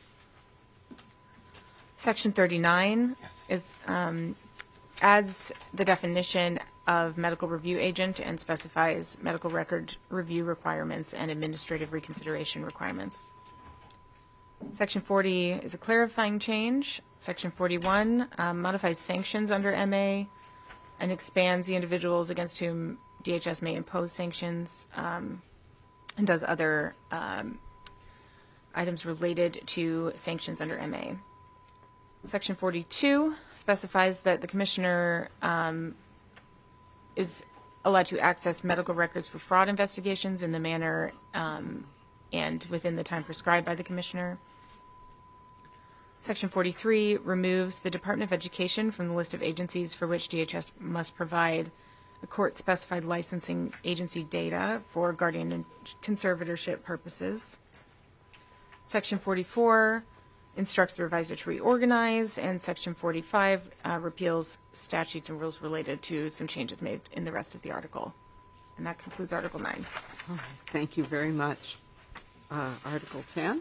Section thirty-nine is um, adds the definition of medical review agent and specifies medical record review requirements and administrative reconsideration requirements. Section forty is a clarifying change. Section forty-one um, modifies sanctions under M A and expands the individuals against whom D H S may impose sanctions um, and does other um, items related to sanctions under M A. Section forty-two specifies that the commissioner um, is allowed to access medical records for fraud investigations in the manner um, and within the time prescribed by the commissioner. Section forty-three removes the Department of Education from the list of agencies for which D H S must provide a court-specified licensing agency data for guardian and conservatorship purposes. Section forty-four instructs the revisor to reorganize, and Section forty-five uh, repeals statutes and rules related to some changes made in the rest of the article. And that concludes Article nine. All right, thank you very much. Uh, Article ten.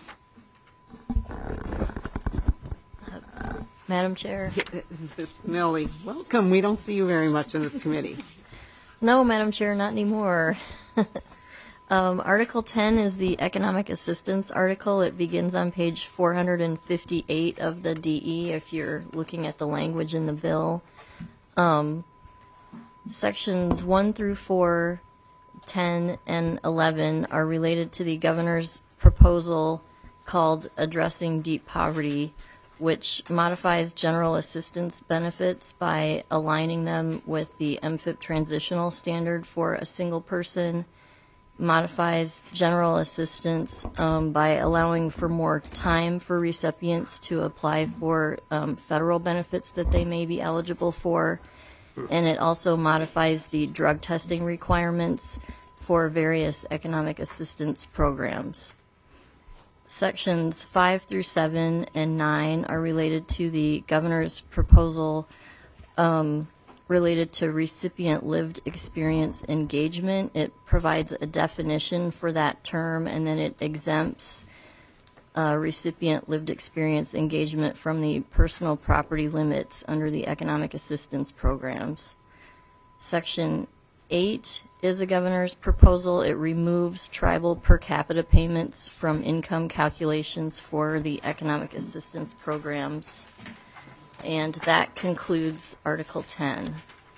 Madam Chair. Miz Millie, welcome. We don't see you very much in this committee. No, Madam Chair, not anymore. um, Article ten is the economic assistance article. It begins on page four hundred fifty-eight of the D E if you're looking at the language in the bill. Um, sections one through four, ten, and eleven are related to the governor's proposal called Addressing Deep Poverty, which modifies general assistance benefits by aligning them with the M F I P transitional standard for a single person, modifies general assistance um, by allowing for more time for recipients to apply for um, federal benefits that they may be eligible for, and it also modifies the drug testing requirements for various economic assistance programs. Sections five through seven and nine are related to the governor's proposal um, related to recipient lived experience engagement. It provides a definition for that term, and then it exempts uh, recipient lived experience engagement from the personal property limits under the economic assistance programs. Section eight is the governor's proposal. It removes tribal per capita payments from income calculations for the economic assistance programs. And that concludes Article ten.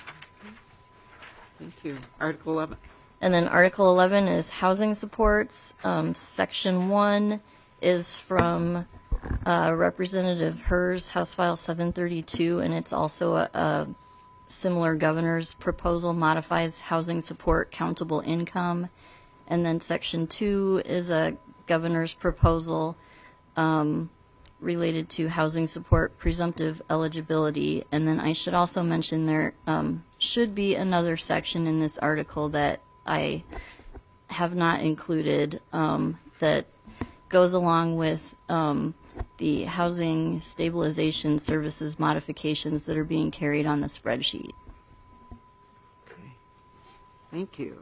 Thank you. Article eleven. And then Article eleven is housing supports. Um, Section one is from uh, Representative Hers, House File seven thirty-two, and it's also a, a similar governor's proposal, modifies housing support countable income. And then Section two is a governor's proposal um, related to housing support presumptive eligibility. And then I should also mention there um, should be another section in this article that I have not included um, that goes along with um, the housing stabilization services modifications that are being carried on the spreadsheet. Okay. Thank you.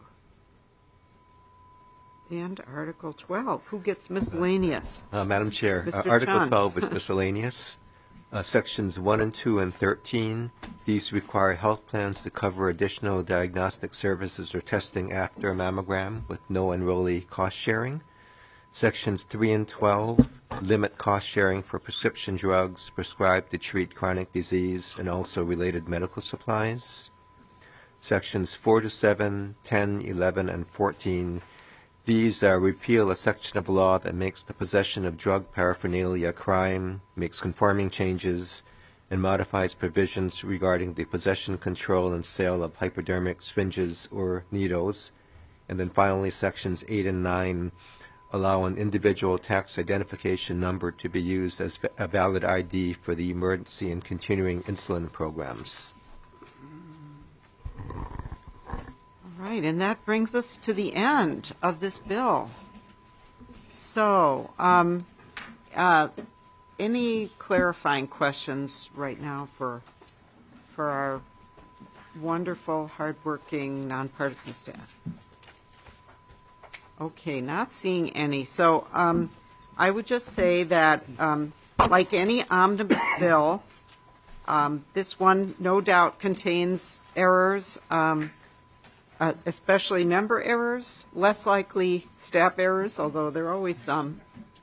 And Article twelve, who gets miscellaneous? Uh, Madam Chair, uh, Mister Article Chun. twelve is miscellaneous. Uh, sections one and two and thirteen, these require health plans to cover additional diagnostic services or testing after a mammogram with no enrollee cost sharing. Sections three and twelve limit cost sharing for prescription drugs prescribed to treat chronic disease and also related medical supplies. Sections four to seven, ten, eleven, and fourteen, these uh, repeal a section of law that makes the possession of drug paraphernalia a crime, makes conforming changes, and modifies provisions regarding the possession, control, and sale of hypodermic syringes or needles. And then finally, sections eight and nine allow an individual tax identification number to be used as a valid I D for the emergency and continuing insulin programs. All right, and that brings us to the end of this bill. So, um, uh, any clarifying questions right now for for our wonderful, hardworking, nonpartisan staff? Okay, not seeing any. So um, I would just say that, um, like any omnibus bill, um, this one no doubt contains errors, um, uh, especially member errors, less likely staff errors, although there are always some.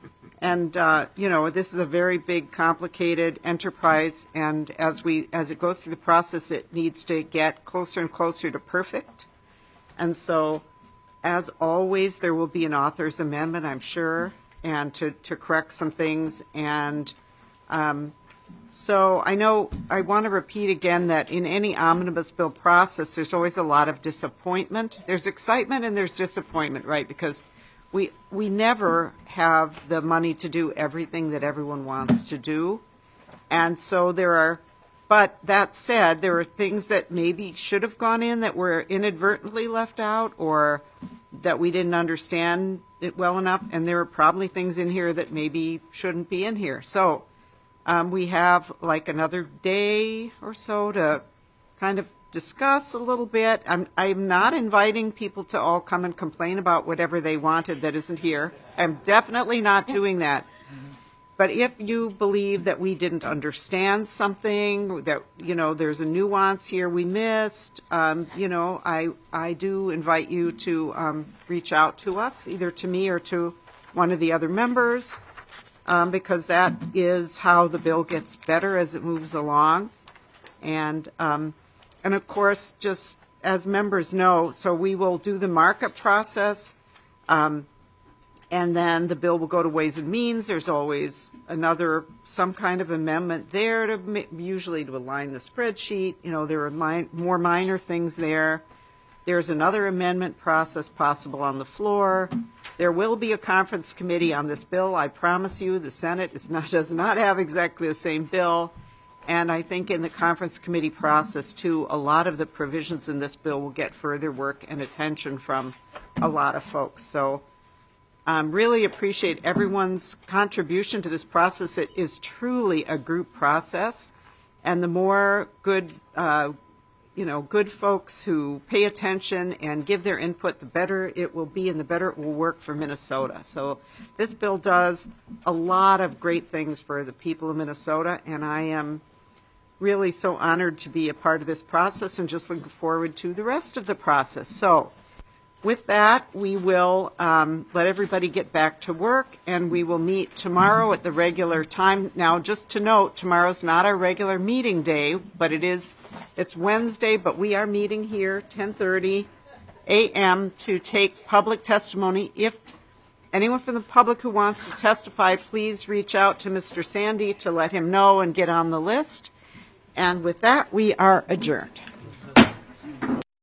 And, uh, you know, this is a very big, complicated enterprise, and as we as it goes through the process, it needs to get closer and closer to perfect. And so, as always, there will be an author's amendment, I'm sure, and to, to correct some things. And um, so I know I want to repeat again that in any omnibus bill process, there's always a lot of disappointment. There's excitement and there's disappointment, right? Because we we never have the money to do everything that everyone wants to do. And so there are, but that said, there are things that maybe should have gone in that were inadvertently left out or that we didn't understand it well enough. And there are probably things in here that maybe shouldn't be in here. So um, we have like another day or so to kind of discuss a little bit. I'm, I'm not inviting people to all come and complain about whatever they wanted that isn't here. I'm definitely not doing that. But if you believe that we didn't understand something, that, you know, there's a nuance here we missed, um, you know, I, I do invite you to um, reach out to us, either to me or to one of the other members, um, because that is how the bill gets better as it moves along. And, um, and of course, just as members know, so we will do the markup process, um, and then the bill will go to Ways and Means. There's always another, some kind of amendment there, to usually to align the spreadsheet. You know, there are mi- more minor things there. There's another amendment process possible on the floor. There will be a conference committee on this bill. I promise you, the Senate is not, does not have exactly the same bill. And I think in the conference committee process, too, a lot of the provisions in this bill will get further work and attention from a lot of folks. So Um, really appreciate everyone's contribution to this process. It is truly a group process, and the more good, uh, you know, good folks who pay attention and give their input, the better it will be, and the better it will work for Minnesota. So this bill does a lot of great things for the people of Minnesota, and I am really so honored to be a part of this process, and just looking forward to the rest of the process. So, with that, we will um, let everybody get back to work, and we will meet tomorrow at the regular time. Now, just to note, tomorrow's not our regular meeting day, but it is, it's Wednesday, but we are meeting here ten thirty a.m. to take public testimony. If anyone from the public who wants to testify, please reach out to Mister Sandy to let him know and get on the list. And with that, we are adjourned.